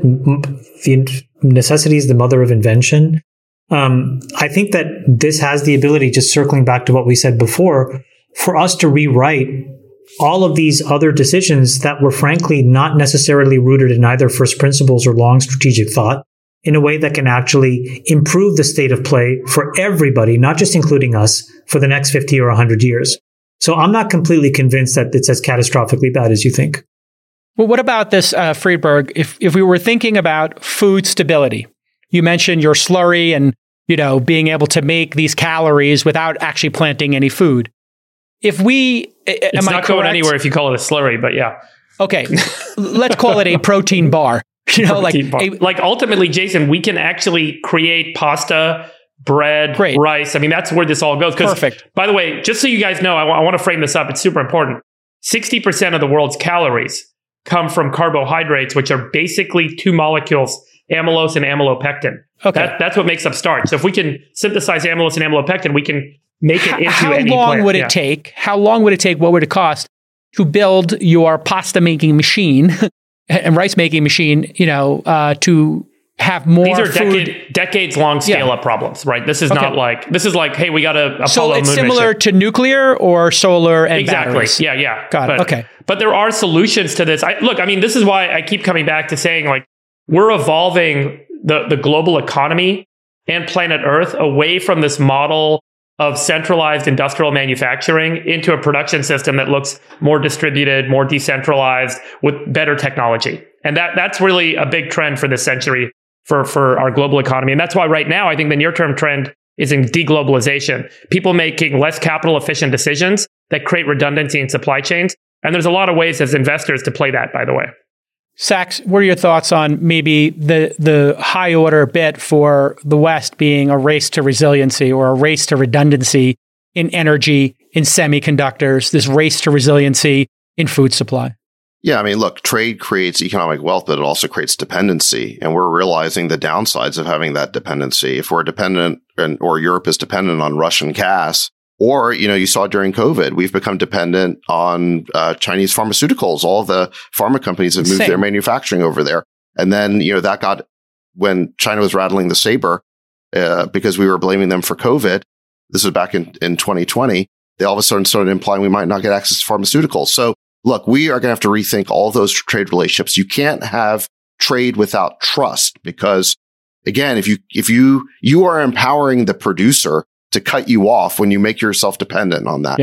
Necessity is the mother of invention. Um, I think that this has the ability, just circling back to what we said before, for us to rewrite all of these other decisions that were frankly not necessarily rooted in either first principles or long strategic thought in a way that can actually improve the state of play for everybody, not just including us, for the next fifty or one hundred years. So I'm not completely convinced that it's as catastrophically bad as you think. Well, what about this, uh, Friedberg? If if we were thinking about food stability, you mentioned your slurry and, you know, being able to make these calories without actually planting any food. If we, it's am not I correct? going anywhere if you call it a slurry, but yeah. Okay, let's call it a protein bar. You know, like, a, like ultimately, Jason, we can actually create pasta, bread, Great. rice. I mean, that's where this all goes. Perfect. By the way, just so you guys know, I, w- I want to frame this up. It's super important. sixty percent of the world's calories come from carbohydrates, which are basically two molecules, amylose and amylopectin. Okay. That, that's what makes up starch. So if we can synthesize amylose and amylopectin, we can make it into how any long plant. would it yeah. take? How long would it take? What would it cost to build your pasta making machine and rice making machine? You know, uh, to have more. These are food. decade, decades long scale up yeah. problems, right? This is okay. not like this is like, hey, we got a Apollo so it's moon similar mission. to nuclear or solar and exactly. batteries. Yeah, yeah. Got but, it. Okay, but there are solutions to this. I, look, I mean, this is why I keep coming back to saying like we're evolving the the global economy and planet Earth away from this model of centralized industrial manufacturing into a production system that looks more distributed, more decentralized, with better technology. And that that's really a big trend for this century for, for our global economy. And that's why right now, I think the near-term trend is in deglobalization. People making less capital efficient decisions that create redundancy in supply chains. And there's a lot of ways as investors to play that, by the way. Sachs, what are your thoughts on maybe the the high order bit for the West being a race to resiliency or a race to redundancy in energy, in semiconductors, this race to resiliency in food supply? Yeah, I mean, look, trade creates economic wealth, but it also creates dependency. And we're realizing the downsides of having that dependency. If we're dependent and, or Europe is dependent on Russian gas, or, you know, you saw during COVID, we've become dependent on uh, Chinese pharmaceuticals. All of the pharma companies have moved Same. their manufacturing over there. And then, you know, that got, when China was rattling the saber uh, because we were blaming them for COVID, this was back in, in twenty twenty, they all of a sudden started implying we might not get access to pharmaceuticals. So look, we are going to have to rethink all those trade relationships. You can't have trade without trust because, again, if you, if you, you are empowering the producer to cut you off when you make yourself dependent on that. Yeah.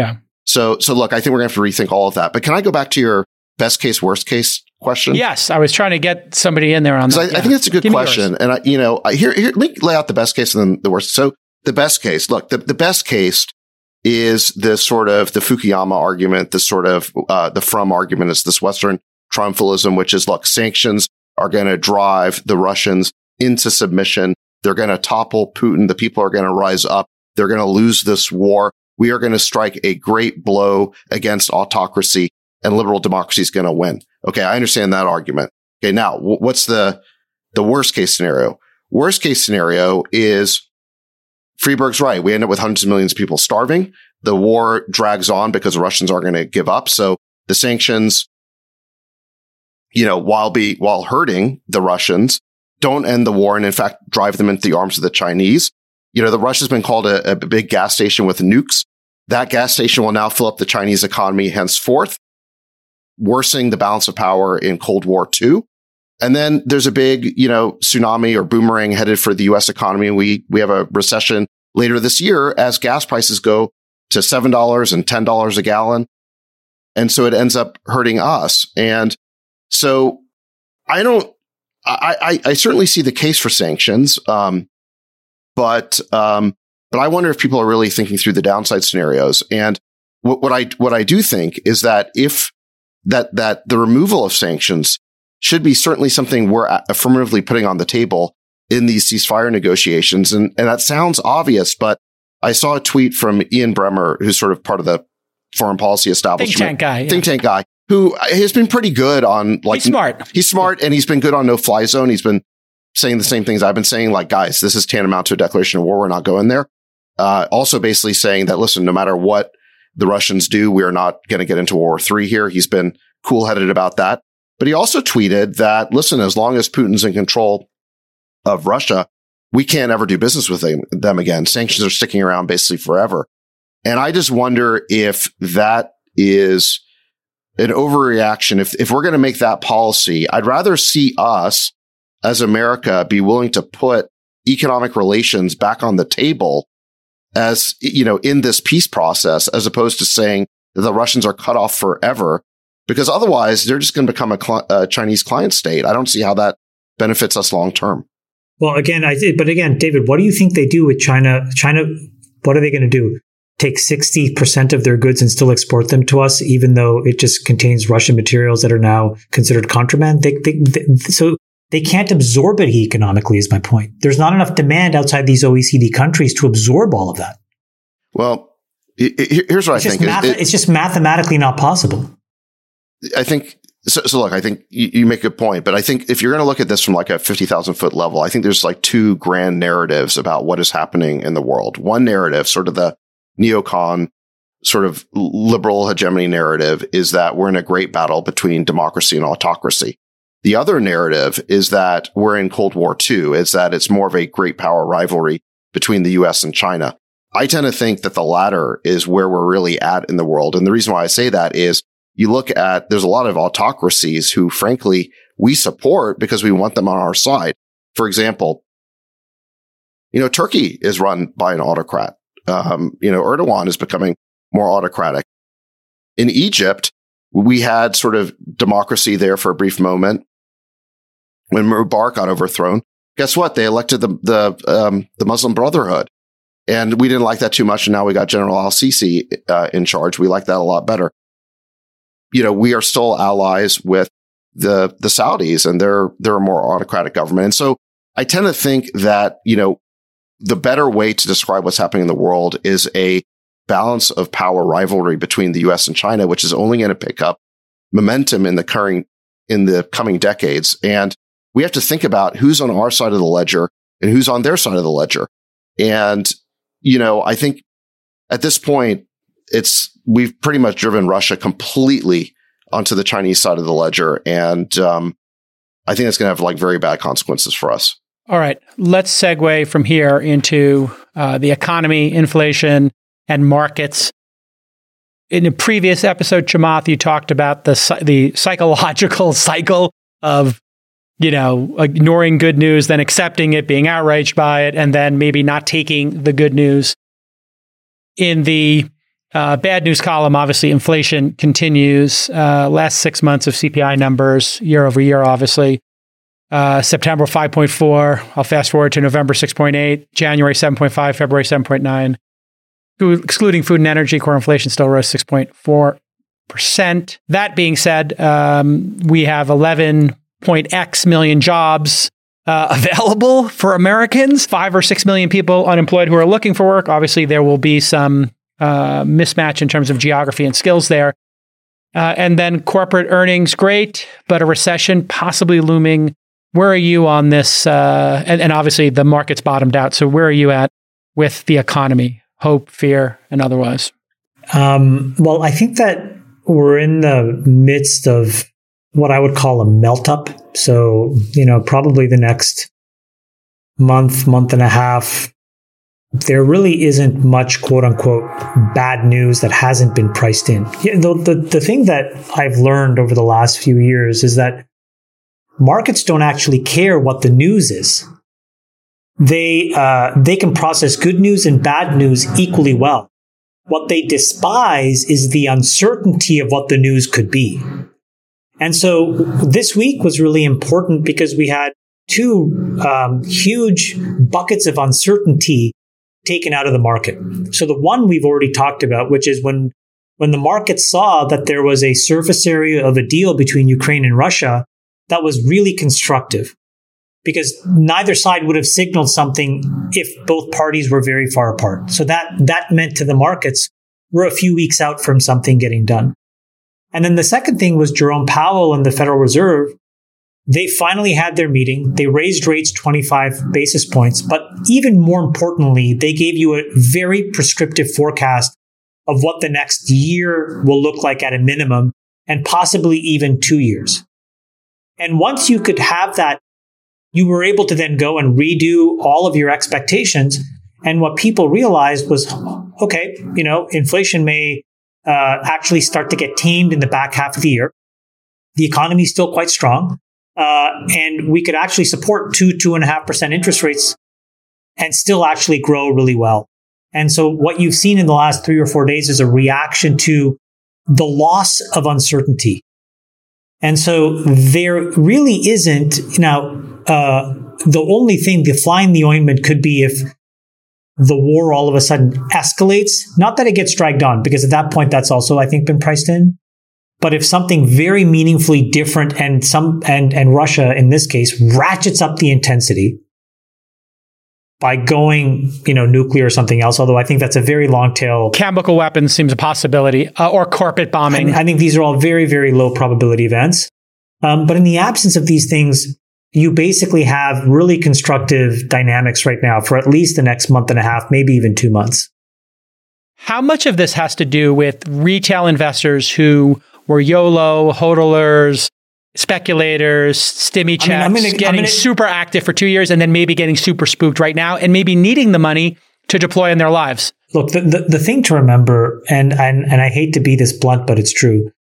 So, so look, I think we're going to have to rethink all of that. But can I go back to your best case, worst case question? Yes, I was trying to get somebody in there on that. I, yeah. I think that's a good Give question. And I, you know, I, here, here, let me lay out the best case and then the worst. So the best case, look, the, the best case is this sort of the Fukuyama argument, this sort of, uh, the From argument is this Western triumphalism, which is, look, sanctions are going to drive the Russians into submission. They're going to topple Putin. The people are going to rise up. They're going to lose this war. We are going to strike a great blow against autocracy and liberal democracy is going to win. Okay. I understand that argument. Okay. Now what's the, the worst case scenario? Worst case scenario is Friedberg's right. We end up with hundreds of millions of people starving. The war drags on because the Russians aren't going to give up. So the sanctions, you know, while be, while hurting the Russians, don't end the war and in fact drive them into the arms of the Chinese. You know, the Russia's been called a, a big gas station with nukes. That gas station will now fill up the Chinese economy henceforth, worsening the balance of power in Cold War Two. And then there's a big, you know, tsunami or boomerang headed for the U S economy. We, we have a recession later this year as gas prices go to seven dollars and ten dollars a gallon. And so it ends up hurting us. And so I don't, I, I, I certainly see the case for sanctions. Um, but, um, but I wonder if people are really thinking through the downside scenarios. And what, what I, what I do think is that if that, that the removal of sanctions should be certainly something we're affirmatively putting on the table in these ceasefire negotiations. And, and that sounds obvious, but I saw a tweet from Ian Bremmer, who's sort of part of the foreign policy establishment. Think tank guy. Yeah. Think tank guy, who has been pretty good on like. He's smart. He's smart and he's been good on no fly zone. He's been saying the same things I've been saying, like, guys, this is tantamount to a declaration of war. We're not going there. Uh, also basically saying that, listen, no matter what the Russians do, we are not going to get into World War Three here. He's been cool headed about that. But he also tweeted that, listen, as long as Putin's in control of Russia, we can't ever do business with them, them again. Sanctions are sticking around basically forever. And I just wonder if that is an overreaction. If, if we're going to make that policy, I'd rather see us as America be willing to put economic relations back on the table as, you know, in this peace process, as opposed to saying that the Russians are cut off forever. Because otherwise, they're just going to become a, cl- a Chinese client state. I don't see how that benefits us long term. Well, again, I did, but again, David, what do you think they do with China? China, what are they going to do? Take sixty percent of their goods and still export them to us, even though it just contains Russian materials that are now considered contraband? They, they, they, so they can't absorb it economically, is my point. There's not enough demand outside these O E C D countries to absorb all of that. Well, it, it, here's what it's I think. Math- it, it's just mathematically not possible. I think, so, so look, I think you, you make a good point, but I think if you're going to look at this from like a fifty thousand foot level, I think there's like two grand narratives about what is happening in the world. One narrative, sort of the neocon, sort of liberal hegemony narrative, is that we're in a great battle between democracy and autocracy. The other narrative is that we're in Cold War Two, is that it's more of a great power rivalry between the U S and China. I tend to think that the latter is where we're really at in the world. And the reason why I say that is you look at, there's a lot of autocracies who, frankly, we support because we want them on our side. For example, you know, Turkey is run by an autocrat. Um, you know, Erdogan is becoming more autocratic. In Egypt, we had sort of democracy there for a brief moment when Mubarak got overthrown. Guess what? They elected the the um, the Muslim Brotherhood, and we didn't like that too much. And now we got General al-Sisi uh, in charge. We like that a lot better. You know, we are still allies with the the Saudis, and they're they're a more autocratic government. And so I tend to think that, you know, the better way to describe what's happening in the world is a balance of power rivalry between the U S and China, which is only going to pick up momentum in the current in the coming decades. And we have to think about who's on our side of the ledger and who's on their side of the ledger. And, you know, I think at this point, it's we've pretty much driven Russia completely onto the Chinese side of the ledger. And um, I think that's going to have like very bad consequences for us. All right. Let's segue from here into uh, the economy, inflation, and markets. In a previous episode, Chamath, you talked about the the psychological cycle of, you know, ignoring good news, then accepting it, being outraged by it, and then maybe not taking the good news. In the Uh, bad news column, obviously, inflation continues. Uh, last six months of C P I numbers, year over year, obviously. Uh, September, five point four. I'll fast forward to November, six point eight. January, seven point five. February, seven point nine. Excluding food and energy, core inflation still rose six point four percent. That being said, um, we have eleven point X million jobs uh, available for Americans, five or six million people unemployed who are looking for work. Obviously, there will be some uh, mismatch in terms of geography and skills there. Uh, and then corporate earnings, great, but a recession possibly looming. Where are you on this? Uh, and, and obviously, the market's bottomed out. So where are you at with the economy? Hope, fear, and otherwise? Um, well, I think that we're in the midst of what I would call a melt up. So, you know, probably the next month, month and a half, there really isn't much quote unquote bad news that hasn't been priced in. Yeah, the, the, the thing that I've learned over the last few years is that markets don't actually care what the news is. They, uh, they can process good news and bad news equally well. What they despise is the uncertainty of what the news could be. And so this week was really important because we had two um, huge buckets of uncertainty taken out of the market. So the one we've already talked about, which is when, when the market saw that there was a surface area of a deal between Ukraine and Russia that was really constructive, because neither side would have signaled something if both parties were very far apart. So that, that meant to the markets, we're a few weeks out from something getting done. And then the second thing was Jerome Powell and the Federal Reserve. They finally had their meeting. They raised rates twenty-five basis points. But even more importantly, they gave you a very prescriptive forecast of what the next year will look like at a minimum, and possibly even two years. And once you could have that, you were able to then go and redo all of your expectations. And what people realized was, okay, you know, inflation may uh, actually start to get tamed in the back half of the year. The economy is still quite strong. Uh, and we could actually support two, two and a half percent interest rates and still actually grow really well. And so what you've seen in the last three or four days is a reaction to the loss of uncertainty. And so there really isn't, now, uh, the only thing, the fly in the ointment could be if the war all of a sudden escalates. Not that it gets dragged on, because at that point, that's also, I think, been priced in. But if something very meaningfully different and some and, and Russia, in this case, ratchets up the intensity by going, you know, nuclear or something else, although I think that's a very long tail. Chemical weapons seems a possibility, uh, or carpet bombing. I, I think these are all very, very low probability events. Um, but in the absence of these things, you basically have really constructive dynamics right now for at least the next month and a half, maybe even two months. How much of this has to do with retail investors who were YOLO, hodlers, speculators, stimmy checks, I mean, I'm gonna, getting I'm gonna, super active for two years and then maybe getting super spooked right now and maybe needing the money to deploy in their lives? Look, the, the, the thing to remember, and, and, and I hate to be this blunt, but it's true.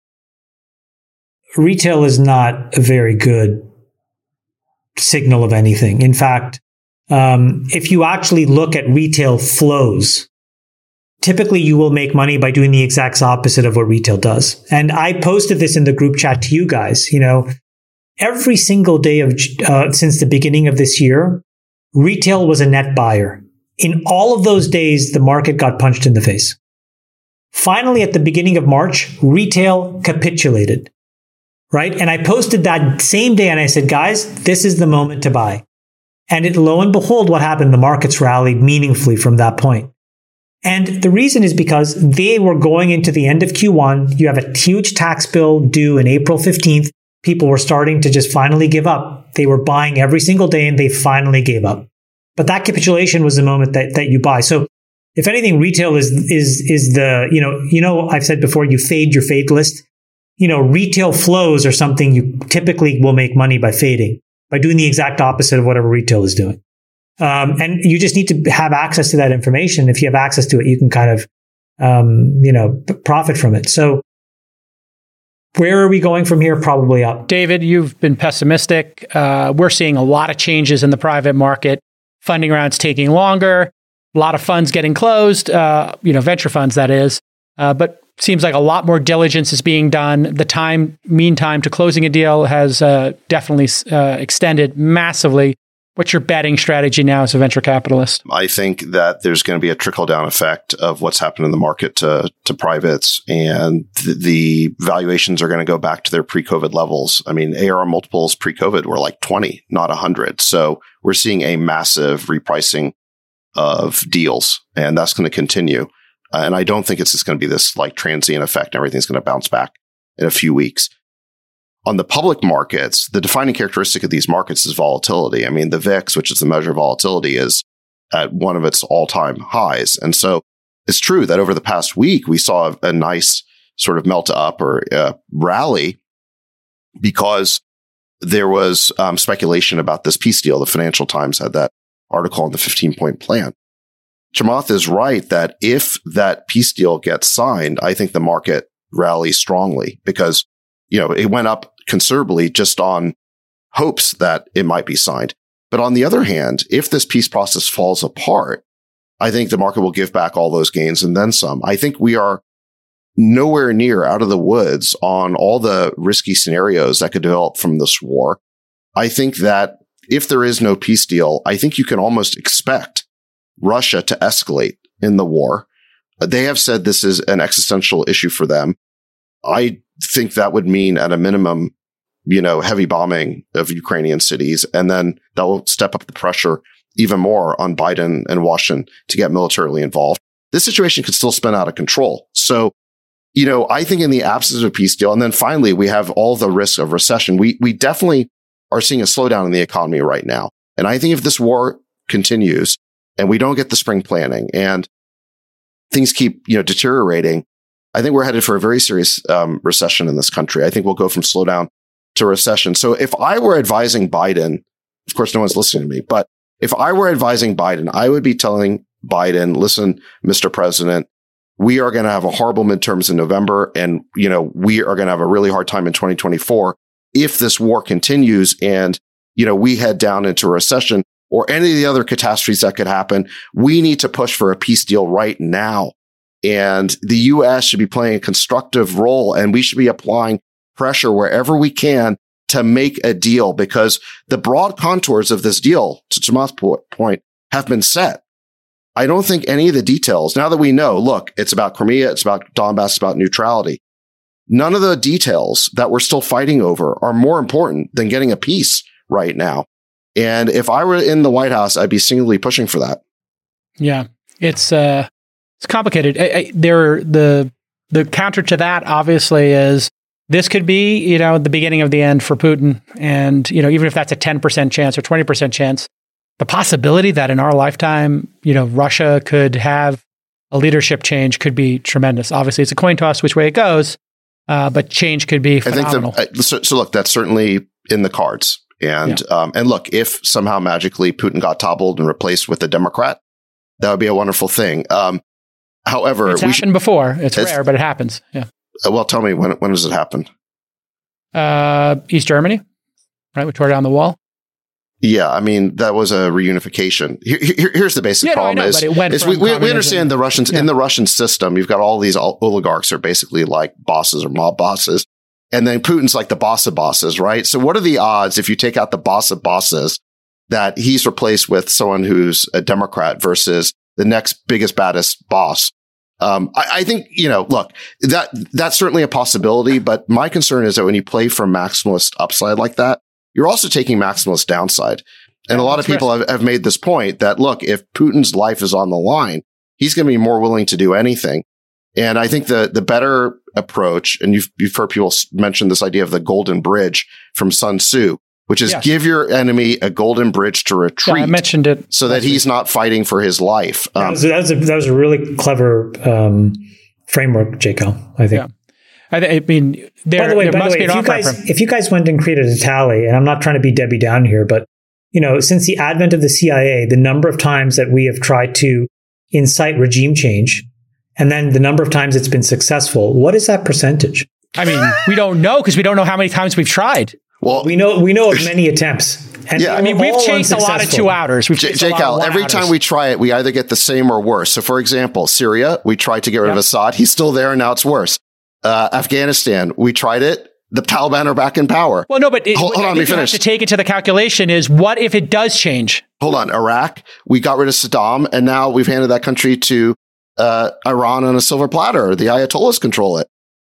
Retail is not a very good signal of anything. In fact, um, if you actually look at retail flows, typically you will make money by doing the exact opposite of what retail does. And I posted this in the group chat to you guys. You know, every single day of uh, since the beginning of this year, retail was a net buyer. In all of those days, the market got punched in the face. Finally, at the beginning of March, retail capitulated. Right? And I posted that same day and I said, guys, this is the moment to buy. And it, lo and behold, what happened? The markets rallied meaningfully from that point. And the reason is because they were going into the end of Q one. You have a huge tax bill due in April fifteenth. People were starting to just finally give up. They were buying every single day and they finally gave up. But that capitulation was the moment that, that you buy. So if anything, retail is, is, is the, you know, you know, I've said before, you fade your fade list. You know, retail flows are something you typically will make money by fading, by doing the exact opposite of whatever retail is doing. Um, and you just need to have access to that information. If you have access to it, you can kind of, um, you know, p- profit from it. So where are we going from here? Probably up. David, you've been pessimistic. Uh, we're seeing a lot of changes in the private market. Funding rounds taking longer. a lot of funds getting closed, uh, you know, venture funds, that is. Uh, but seems like a lot more diligence is being done. The time, mean time to closing a deal has uh, definitely uh, extended massively. What's your betting strategy now as a venture capitalist? I think that there's going to be a trickle-down effect of what's happened in the market to, to privates, and th- the valuations are going to go back to their pre-COVID levels. I mean, A R R multiples pre-COVID were like twenty, not one hundred. So we're seeing a massive repricing of deals, and that's going to continue. Uh, and I don't think it's just going to be this like transient effect. Everything's going to bounce back in a few weeks. On the public markets, the defining characteristic of these markets is volatility. I mean, the V I X, which is the measure of volatility, is at one of its all-time highs. And so it's true that over the past week, we saw a, a nice sort of melt up or uh, rally because there was um, speculation about this peace deal. The Financial Times had that article on the fifteen-point plan. Chamath is right that if that peace deal gets signed, I think the market rallies strongly because, you know, it went up considerably just on hopes that it might be signed. But on the other hand, if this peace process falls apart, I think the market will give back all those gains and then some. I think we are nowhere near out of the woods on all the risky scenarios that could develop from this war. I think that if there is no peace deal, I think you can almost expect Russia to escalate in the war. They have said this is an existential issue for them. I think that would mean at a minimum, you know, heavy bombing of Ukrainian cities. And then that will step up the pressure even more on Biden and Washington to get militarily involved. This situation could still spin out of control. So, you know, I think in the absence of a peace deal, and then finally, we have all the risk of recession. We, we definitely are seeing a slowdown in the economy right now. And I think if this war continues and we don't get the spring planning and things keep, you know, deteriorating, I think we're headed for a very serious um, recession in this country. I think we'll go from slowdown to recession. So if I were advising Biden, of course, no one's listening to me, but if I were advising Biden, I would be telling Biden, listen, Mister President, we are going to have a horrible midterms in November. And, you know, we are going to have a really hard time in twenty twenty-four if this war continues and, you know, we head down into a recession or any of the other catastrophes that could happen. We need to push for a peace deal right now. And the U S should be playing a constructive role, and we should be applying pressure wherever we can to make a deal, because the broad contours of this deal, to Chamath's point, have been set. I don't think any of the details, now that we know, look, it's about Crimea, it's about Donbass, it's about neutrality. None of the details that we're still fighting over are more important than getting a peace right now. And if I were in the White House, I'd be singularly pushing for that. Yeah, it's uh, it's complicated. I, I, there, the the counter to that obviously is this could be, you know, the beginning of the end for Putin. And, you know, even if that's a ten percent chance or twenty percent chance, the possibility that in our lifetime, you know, Russia could have a leadership change could be tremendous. Obviously, it's a coin toss which way it goes, uh, but change could be phenomenal. I think the, so, so look, that's certainly in the cards. And yeah. um, and look, if somehow magically Putin got toppled and replaced with a Democrat, that would be a wonderful thing. Um, however, it's we happened should, before. It's, it's rare, but it happens. Yeah. Uh, well, tell me when when does it happen? Uh, East Germany, right? We tore down the wall. Yeah, I mean that was a reunification. Here, here, here's the basic yeah, problem: no, I know, is, but it went is from we, we understand the Russians yeah. in the Russian system. You've got all these oligarchs are basically like bosses or mob bosses, and then Putin's like the boss of bosses, right? So, what are the odds if you take out the boss of bosses that he's replaced with someone who's a Democrat versus the next biggest baddest boss? Um, I, I think, you know, look, that that's certainly a possibility. But my concern is that when you play for maximalist upside like that, you're also taking maximalist downside. And yeah, a lot of people have, have made this point that, look, if Putin's life is on the line, he's going to be more willing to do anything. And I think the the better approach, and you've, you've heard people mention this idea of the golden bridge from Sun Tzu, which is yes. give your enemy a golden bridge to retreat. Yeah, I mentioned it. So that he's not fighting for his life. Um, that, was, that, was a, that was a really clever um, framework, Jacob, I think. Yeah. I, th- I mean, there, by the way, there by must the way be an if, you guys, if you guys went and created a tally, and I'm not trying to be Debbie Down here, but you know, since the advent of the C I A, the number of times that we have tried to incite regime change, and then the number of times it's been successful, what is that percentage? I mean, we don't know because we don't know how many times we've tried. Well, we know we know of many attempts. And yeah, I mean, we've chased a lot of two-outers. We've J- J Cal, every time we try it, we either get the same or worse. So, for example, Syria, we tried to get rid yep. of Assad. He's still there, and now it's worse. Uh, Afghanistan, we tried it. The Taliban are back in power. Well, no, but it, hold, hold on, let me finish. To take it to the calculation is what if it does change? Hold on, Iraq, we got rid of Saddam, and now we've handed that country to uh, Iran on a silver platter. The Ayatollahs control it.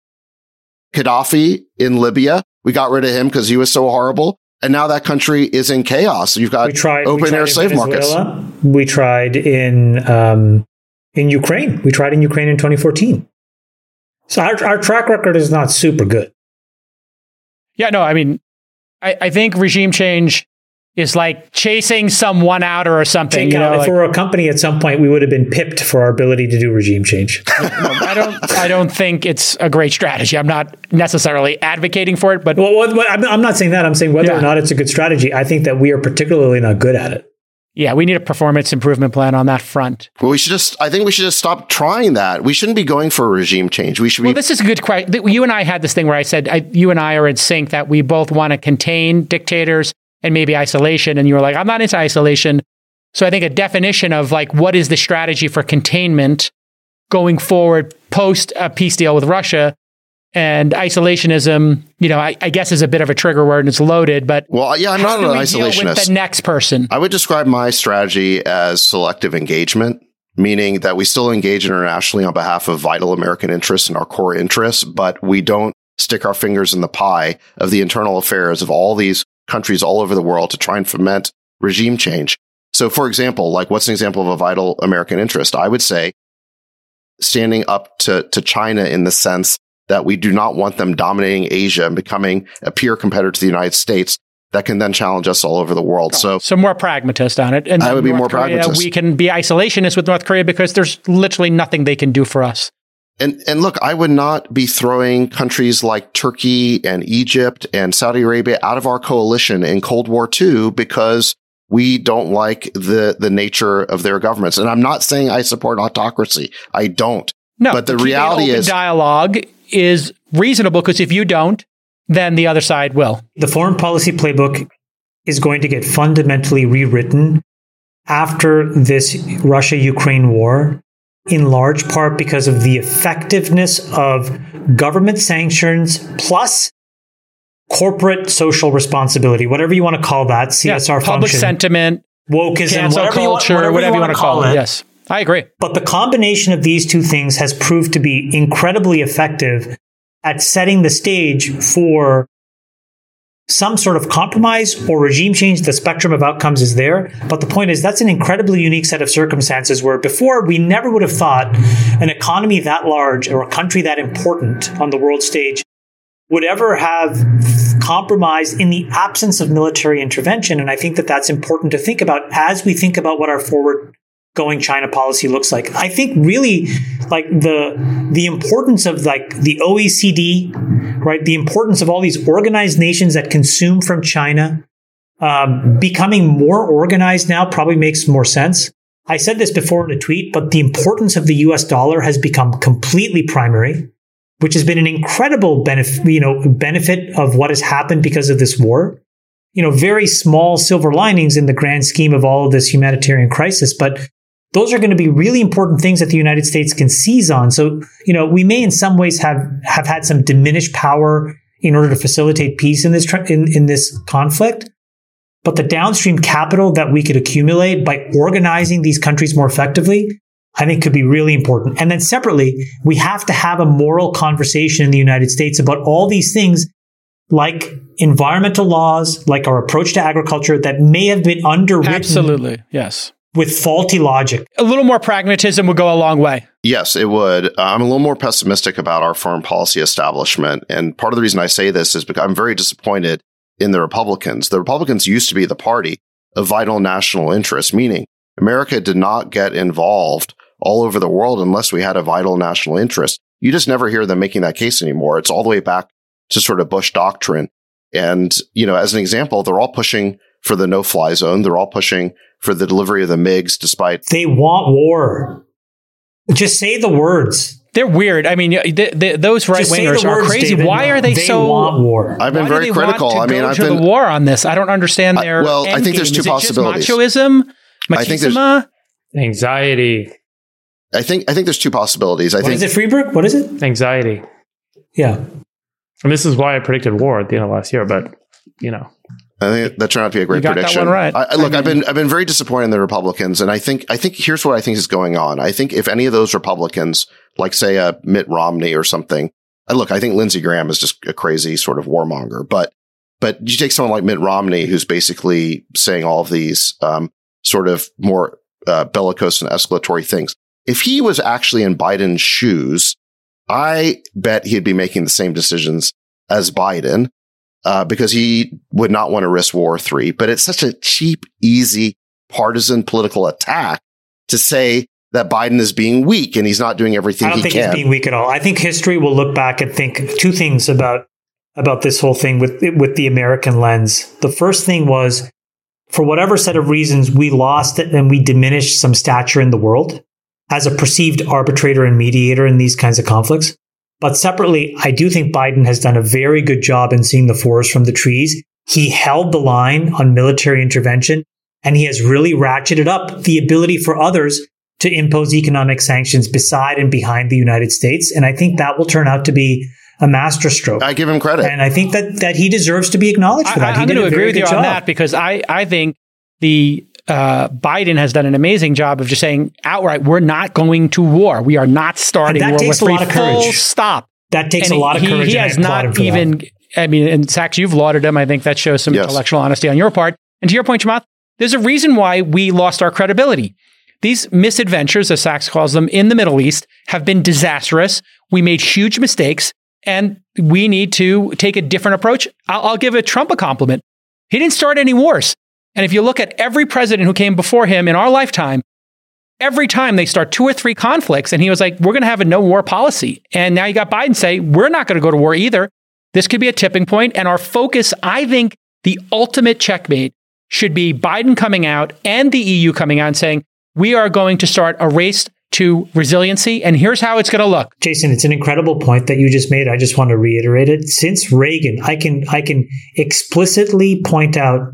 Gaddafi in Libya, we got rid of him because he was so horrible. And now that country is in chaos. You've got tried, open air slave markets. We tried in um, in Ukraine. We tried in Ukraine in twenty fourteen. So our, our track record is not super good. Yeah, no, I mean, I, I think regime change is like chasing someone out or something. You know, if like, we were a company at some point, we would have been pipped for our ability to do regime change. no, I don't. I don't think it's a great strategy. I'm not necessarily advocating for it, but well, well, I'm not saying that. I'm saying whether yeah. or not it's a good strategy. I think that we are particularly not good at it. Yeah, we need a performance improvement plan on that front. Well, we should just, I think we should just stop trying that. We shouldn't be going for a regime change. We should be. Well, this is a good question. You and I had this thing where I said, I, you and I are in sync that we both want to contain dictators and maybe isolation. And you were like, I'm not into isolation. So I think a definition of like, what is the strategy for containment going forward post a peace deal with Russia? And isolationism, you know, I, I guess is a bit of a trigger word and it's loaded, but well, yeah, I'm not an isolationist. With the next person, I would describe my strategy as selective engagement, meaning that we still engage internationally on behalf of vital American interests and our core interests, but we don't stick our fingers in the pie of the internal affairs of all these countries all over the world to try and foment regime change. So, for example, like what's an example of a vital American interest? I would say standing up to, to China in the sense that we do not want them dominating Asia and becoming a peer competitor to the United States that can then challenge us all over the world. Oh, so, so more pragmatist on it. And I would be North more Korea, pragmatist. We can be isolationist with North Korea because there's literally nothing they can do for us. And and look, I would not be throwing countries like Turkey and Egypt and Saudi Arabia out of our coalition in Cold War Two because we don't like the the nature of their governments. And I'm not saying I support autocracy. I don't. No, but the reality is dialogue is reasonable because if you don't, then the other side will. The foreign policy playbook is going to get fundamentally rewritten after this Russia-Ukraine war, in large part because of the effectiveness of government sanctions plus corporate social responsibility, whatever you want to call that, C S R yeah, public function. sentiment, wokeism, cancel whatever culture, you want, whatever, whatever you want to call it. it. Yes, I agree. But the combination of these two things has proved to be incredibly effective at setting the stage for some sort of compromise or regime change. The spectrum of outcomes is there. But the point is, that's an incredibly unique set of circumstances where before we never would have thought an economy that large or a country that important on the world stage would ever have compromised in the absence of military intervention. And I think that that's important to think about as we think about what our forward going China policy looks like. I think really like the the importance of like the O E C D, right? The importance of all these organized nations that consume from China, um, becoming more organized now probably makes more sense. I said this before in a tweet, but the importance of the U S dollar has become completely primary, which has been an incredible benefit, you know, benefit of what has happened because of this war. You know, very small silver linings in the grand scheme of all of this humanitarian crisis, but those are going to be really important things that the United States can seize on. So, you know, we may in some ways have, have had some diminished power in order to facilitate peace in this, in, in this conflict. But the downstream capital that we could accumulate by organizing these countries more effectively, I think could be really important. And then separately, we have to have a moral conversation in the United States about all these things like environmental laws, like our approach to agriculture that may have been underwritten. Absolutely. Yes. With faulty logic. A little more pragmatism would go a long way. Yes, it would. Uh, I'm a little more pessimistic about our foreign policy establishment. And part of the reason I say this is because I'm very disappointed in the Republicans. The Republicans used to be the party of vital national interest, meaning America did not get involved all over the world unless we had a vital national interest. You just never hear them making that case anymore. It's all the way back to sort of Bush doctrine. And, you know, as an example, they're all pushing for the no-fly zone. They're all pushing for the delivery of the MiGs, despite... They want war. Just say the words. They're weird. I mean, they, they, those right wingers are words, crazy. David, Why are they, they so? Want war. I've been why very do they critical. Want to I mean, go I've to been the war on this. I don't understand their. I, well, I think there's two Is it just possibilities. machoism, I think there's- machismo. Anxiety. I think I think there's two possibilities. I What think is it, Freeberg? What is it? Anxiety. Yeah. And this is why I predicted war at the end of last year, but, you know. I think that turned out to be a great You got that prediction. one right. I, I- look, I I've been I've been very disappointed in the Republicans, and I think I think here's what I think is going on. I think if any of those Republicans, like say a Mitt Romney or something, uh, look, I think Lindsey Graham is just a crazy sort of warmonger, but but you take someone like Mitt Romney, who's basically saying all of these um, sort of more uh, bellicose and escalatory things. If he was actually in Biden's shoes, I bet he'd be making the same decisions as Biden. Uh, because he would not want to risk War Three, but it's such a cheap, easy, partisan political attack to say that Biden is being weak and he's not doing everything I don't he think can. he's being weak at all. I think history will look back and think two things about about this whole thing with with the American lens. The first thing was, for whatever set of reasons, we lost it and we diminished some stature in the world as a perceived arbitrator and mediator in these kinds of conflicts. But separately, I do think Biden has done a very good job in seeing the forest from the trees. He held the line on military intervention, and he has really ratcheted up the ability for others to impose economic sanctions beside and behind the United States. And I think that will turn out to be a masterstroke. I give him credit. And I think that that he deserves to be acknowledged for that. I, He I'm did going a to agree very with good you on job. that because I, I think the uh, Biden has done an amazing job of just saying outright, we're not going to war. We are not starting And that war takes with a lot free of courage. full stop. That takes And a lot of he, courage. He and has I applaud him not for that. even, I mean, and Sachs, you've lauded him. I think that shows some Yes. intellectual honesty on your part. And to your point, Chamath, there's a reason why we lost our credibility. These misadventures, as Sachs calls them, in the Middle East have been disastrous. We made huge mistakes, and we need to take a different approach. I'll, I'll give a Trump a compliment. He didn't start any wars. And if you look at every president who came before him in our lifetime, every time they start two or three conflicts, and he was like, we're going to have a no war policy. And now you got Biden say, we're not going to go to war either. This could be a tipping point. And our focus, I think the ultimate checkmate should be Biden coming out and the E U coming out and saying, we are going to start a race to resiliency. And here's how it's going to look. Jason, it's an incredible point that you just made. I just want to reiterate it. Since Reagan, I can I can explicitly point out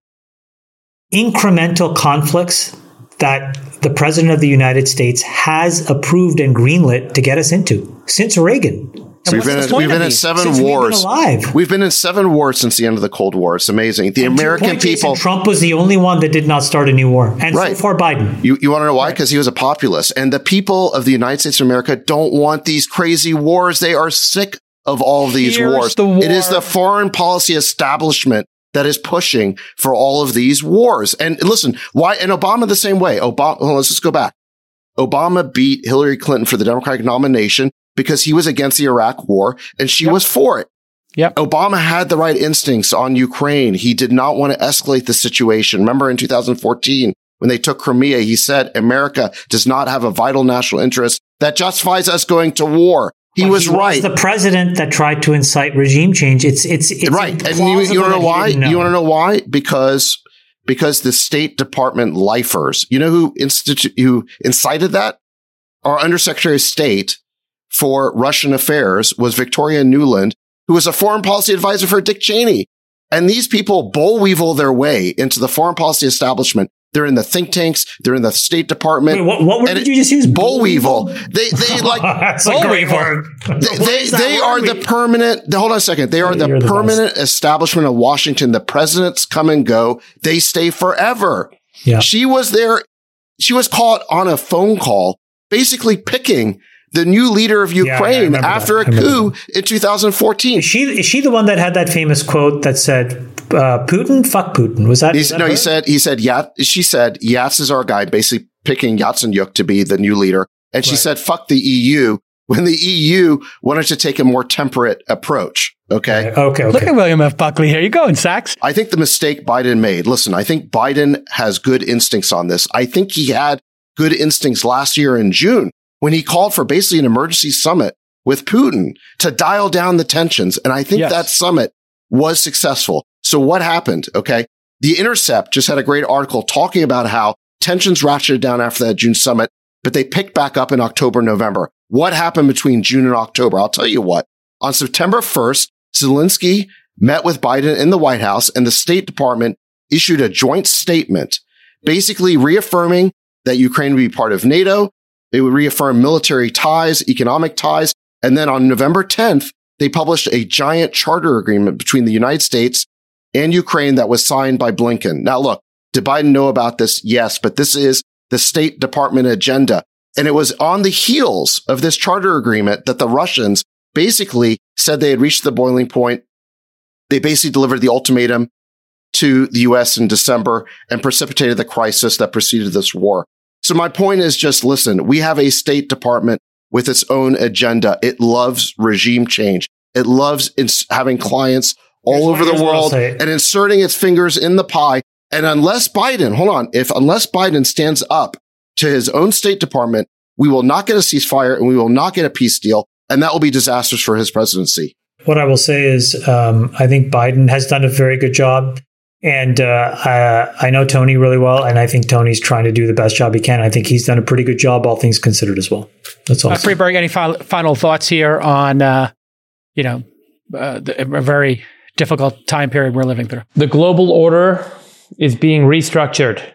incremental conflicts that the president of the United States has approved and greenlit to get us into since Reagan. And We've what's been the in, point we've of been in these? seven Since wars. We've been alive. We've been in seven wars since the end of the Cold War. It's amazing. The And to your American point, Jason, people. Trump was the only one that did not start a new war, and Right. so far Biden. You, you want to know why? Because he was a populist. And the people of the United States of America don't want these crazy wars. They are sick of all of these Here's wars. the war. It is the foreign policy establishment that is pushing for all of these wars. And listen, why? And Obama the same way. Obama, well, let's just go back. Obama beat Hillary Clinton for the Democratic nomination because he was against the Iraq war and she Yep. was for it. Yep. Obama had the right instincts on Ukraine. He did not want to escalate the situation. Remember in two thousand fourteen, when they took Crimea, he said, America does not have a vital national interest that justifies us going to war. He But was he right. Was the president that tried to incite regime change. It's it's it's right. And you, you want to know why? You want to know why? Because because the State Department lifers, you know who institute who incited that? Our Undersecretary of State for Russian Affairs was Victoria Nuland, who was a foreign policy advisor for Dick Cheney. And these people boll weevil their way into the foreign policy establishment. They're in the think tanks. They're in the State Department. Wait, what, what word And did you just use? Boll weevil. They, they like, That's a Boll great weevil. word. they, What they, does that they word are the mean? permanent, hold on a second. They are the You're the permanent establishment of Washington. The presidents come and go. They stay forever. Yeah. She was there. She was caught on a phone call, basically picking the new leader of Yeah, yeah, I Ukraine remember after that. a I remember coup in two thousand fourteen. Is she is she the one that had that famous quote that said, uh, "Putin, fuck Putin"? Was that? He's, was that no, her? he said, he said, Yat, she said, Yats is our guy, basically picking Yatsenyuk to be the new leader. And she Right. said, fuck the E U when the E U wanted to take a more temperate approach. Okay. Okay, okay. Look at William F. Buckley here. You going, Sachs? I think the mistake Biden made, listen, I think Biden has good instincts on this. I think he had good instincts last year in June when he called for basically an emergency summit with Putin to dial down the tensions. And I think Yes. that summit was successful. So what happened? Okay. The Intercept just had a great article talking about how tensions ratcheted down after that June summit but they picked back up in October, November. What happened between June and October? I'll tell you what. On September first, Zelensky met with Biden in the White House, and the State Department issued a joint statement basically reaffirming that Ukraine would be part of NATO. They would reaffirm military ties, economic ties. And then on November tenth, they published a giant charter agreement between the United States and Ukraine that was signed by Blinken. Now, look, did Biden know about this? Yes, but this is the State Department agenda. And it was on the heels of this charter agreement that the Russians basically said they had reached the boiling point. They basically delivered the ultimatum to the U S in December and precipitated the crisis that preceded this war. So my point is just, listen, we have a State Department with its own agenda. It loves regime change. It loves ins- having clients all over the world and inserting its fingers in the pie. And unless Biden, hold on, if unless Biden stands up to his own State Department, we will not get a ceasefire and we will not get a peace deal. And that will be disastrous for his presidency. What I will say is, um, I think Biden has done a very good job. And uh, I, I know Tony really well, and I think Tony's trying to do the best job he can. I think he's done a pretty good job, all things considered, as well. That's all. Uh, Friedberg, any final, final thoughts here on, uh, you know, uh, the, a very difficult time period we're living through? The global order is being restructured.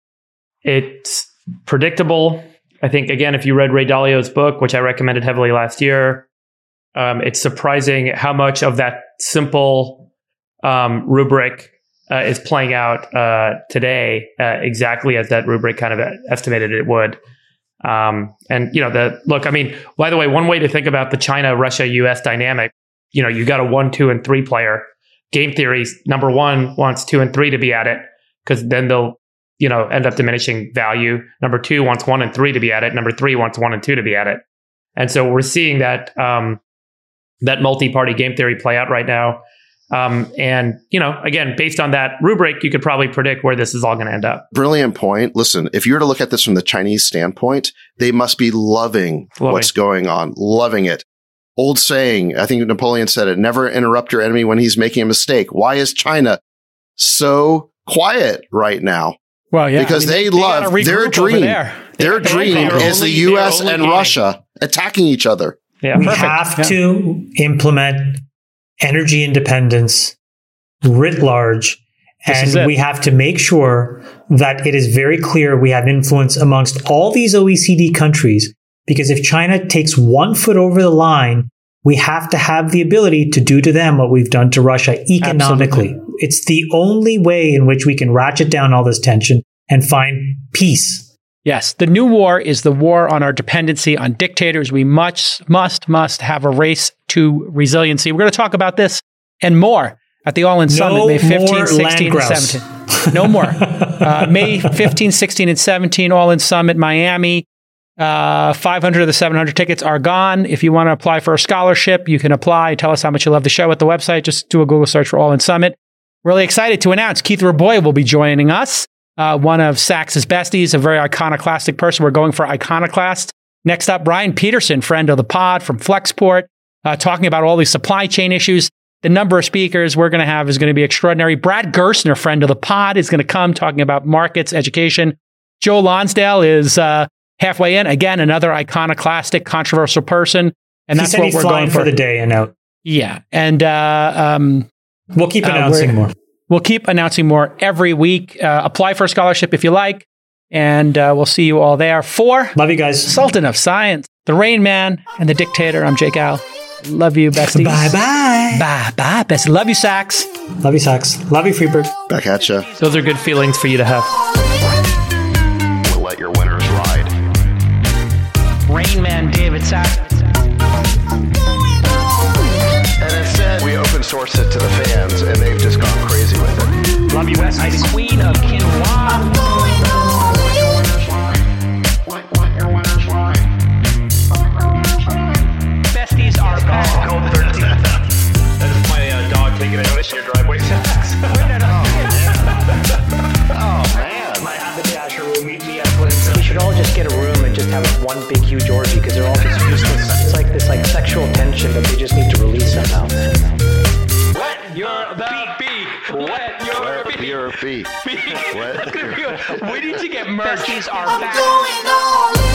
It's predictable. I think, again, if you read Ray Dalio's book, which I recommended heavily last year, um, it's surprising how much of that simple um, rubric uh, is playing out uh, today, uh, exactly as that rubric kind of estimated it would. Um, and, you know, the look, I mean, by the way, one way to think about the China, Russia, U S dynamic, you know, you got a one, two, and three player. Game theory, number one wants two and three to be at it, because then they'll, you know, end up diminishing value. Number two wants one and three to be at it. Number three wants one and two to be at it. And so we're seeing that um, that multi-party game theory play out right now. Um, and, you know, again, based on that rubric, you could probably predict where this is all going to end up. Brilliant point. Listen, if you were to look at this from the Chinese standpoint, they must be loving, loving. what's going on, loving it. Old saying, I think Napoleon said it, never interrupt your enemy when he's making a mistake. Why is China so quiet right now? Well, yeah, because I mean, they, they love their dream. Their dream is the U S and Russia attacking each other. Yeah, we perfect. have yeah. to implement energy independence writ large, this and we have to make sure that it is very clear we have influence amongst all these O E C D countries. Because if China takes one foot over the line, we have to have the ability to do to them what we've done to Russia economically. Absolutely. It's the only way in which we can ratchet down all this tension and find peace. Yes, the new war is the war on our dependency on dictators. We must, must, must have a race to resiliency. We're going to talk about this and more at the All In no Summit, May fifteenth, sixteenth, and seventeenth. No more. uh, May fifteenth, sixteenth, and seventeenth, All In Summit, Miami. Uh, five hundred of the seven hundred tickets are gone. If you want to apply for a scholarship, you can apply. Tell us how much you love the show at the website. Just do a Google search for All In Summit. Really excited to announce Keith Rabois will be joining us. Uh, one of Sachs's besties, a very iconoclastic person. We're going for iconoclast. Next up, Brian Peterson, friend of the pod from Flexport, uh, talking about all these supply chain issues. The number of speakers we're going to have is going to be extraordinary. Brad Gerstner, friend of the pod, is going to come talking about markets, education. Joe Lonsdale is uh, halfway in. Again, another iconoclastic, controversial person. And he that's said what he's we're flying going for. for the day and out. Yeah. And uh, um, we'll keep announcing uh, more. We'll keep announcing more every week. Uh, apply for a scholarship if you like. And uh, we'll see you all there. For Love you guys. Sultan of Science, the Rain Man, and the Dictator, I'm Jake Al. Love you, besties. Bye-bye. Bye-bye, besties. Love you, Sachs. Love you, Sachs. Love you, Freeberg. Back at you. Those are good feelings for you to have. We'll let your winners ride. Rain Man, David Sachs. And instead, we open source it to the fans, and they've just gone crazy with it. Love you, Besties. The Queen of Quinoa. Besties are back. That's my uh, dog taking a notice in your driveway. Oh, man. My haberdasher will meet me at Clinton. We should all just get a room and just have one big, huge orgy, because they're all just useless. It's like this like sexual tension that they just need to release somehow. Wet your beak. Wet your beak. Wet your beak. Wet your beak. We need to get merch. Besties are back.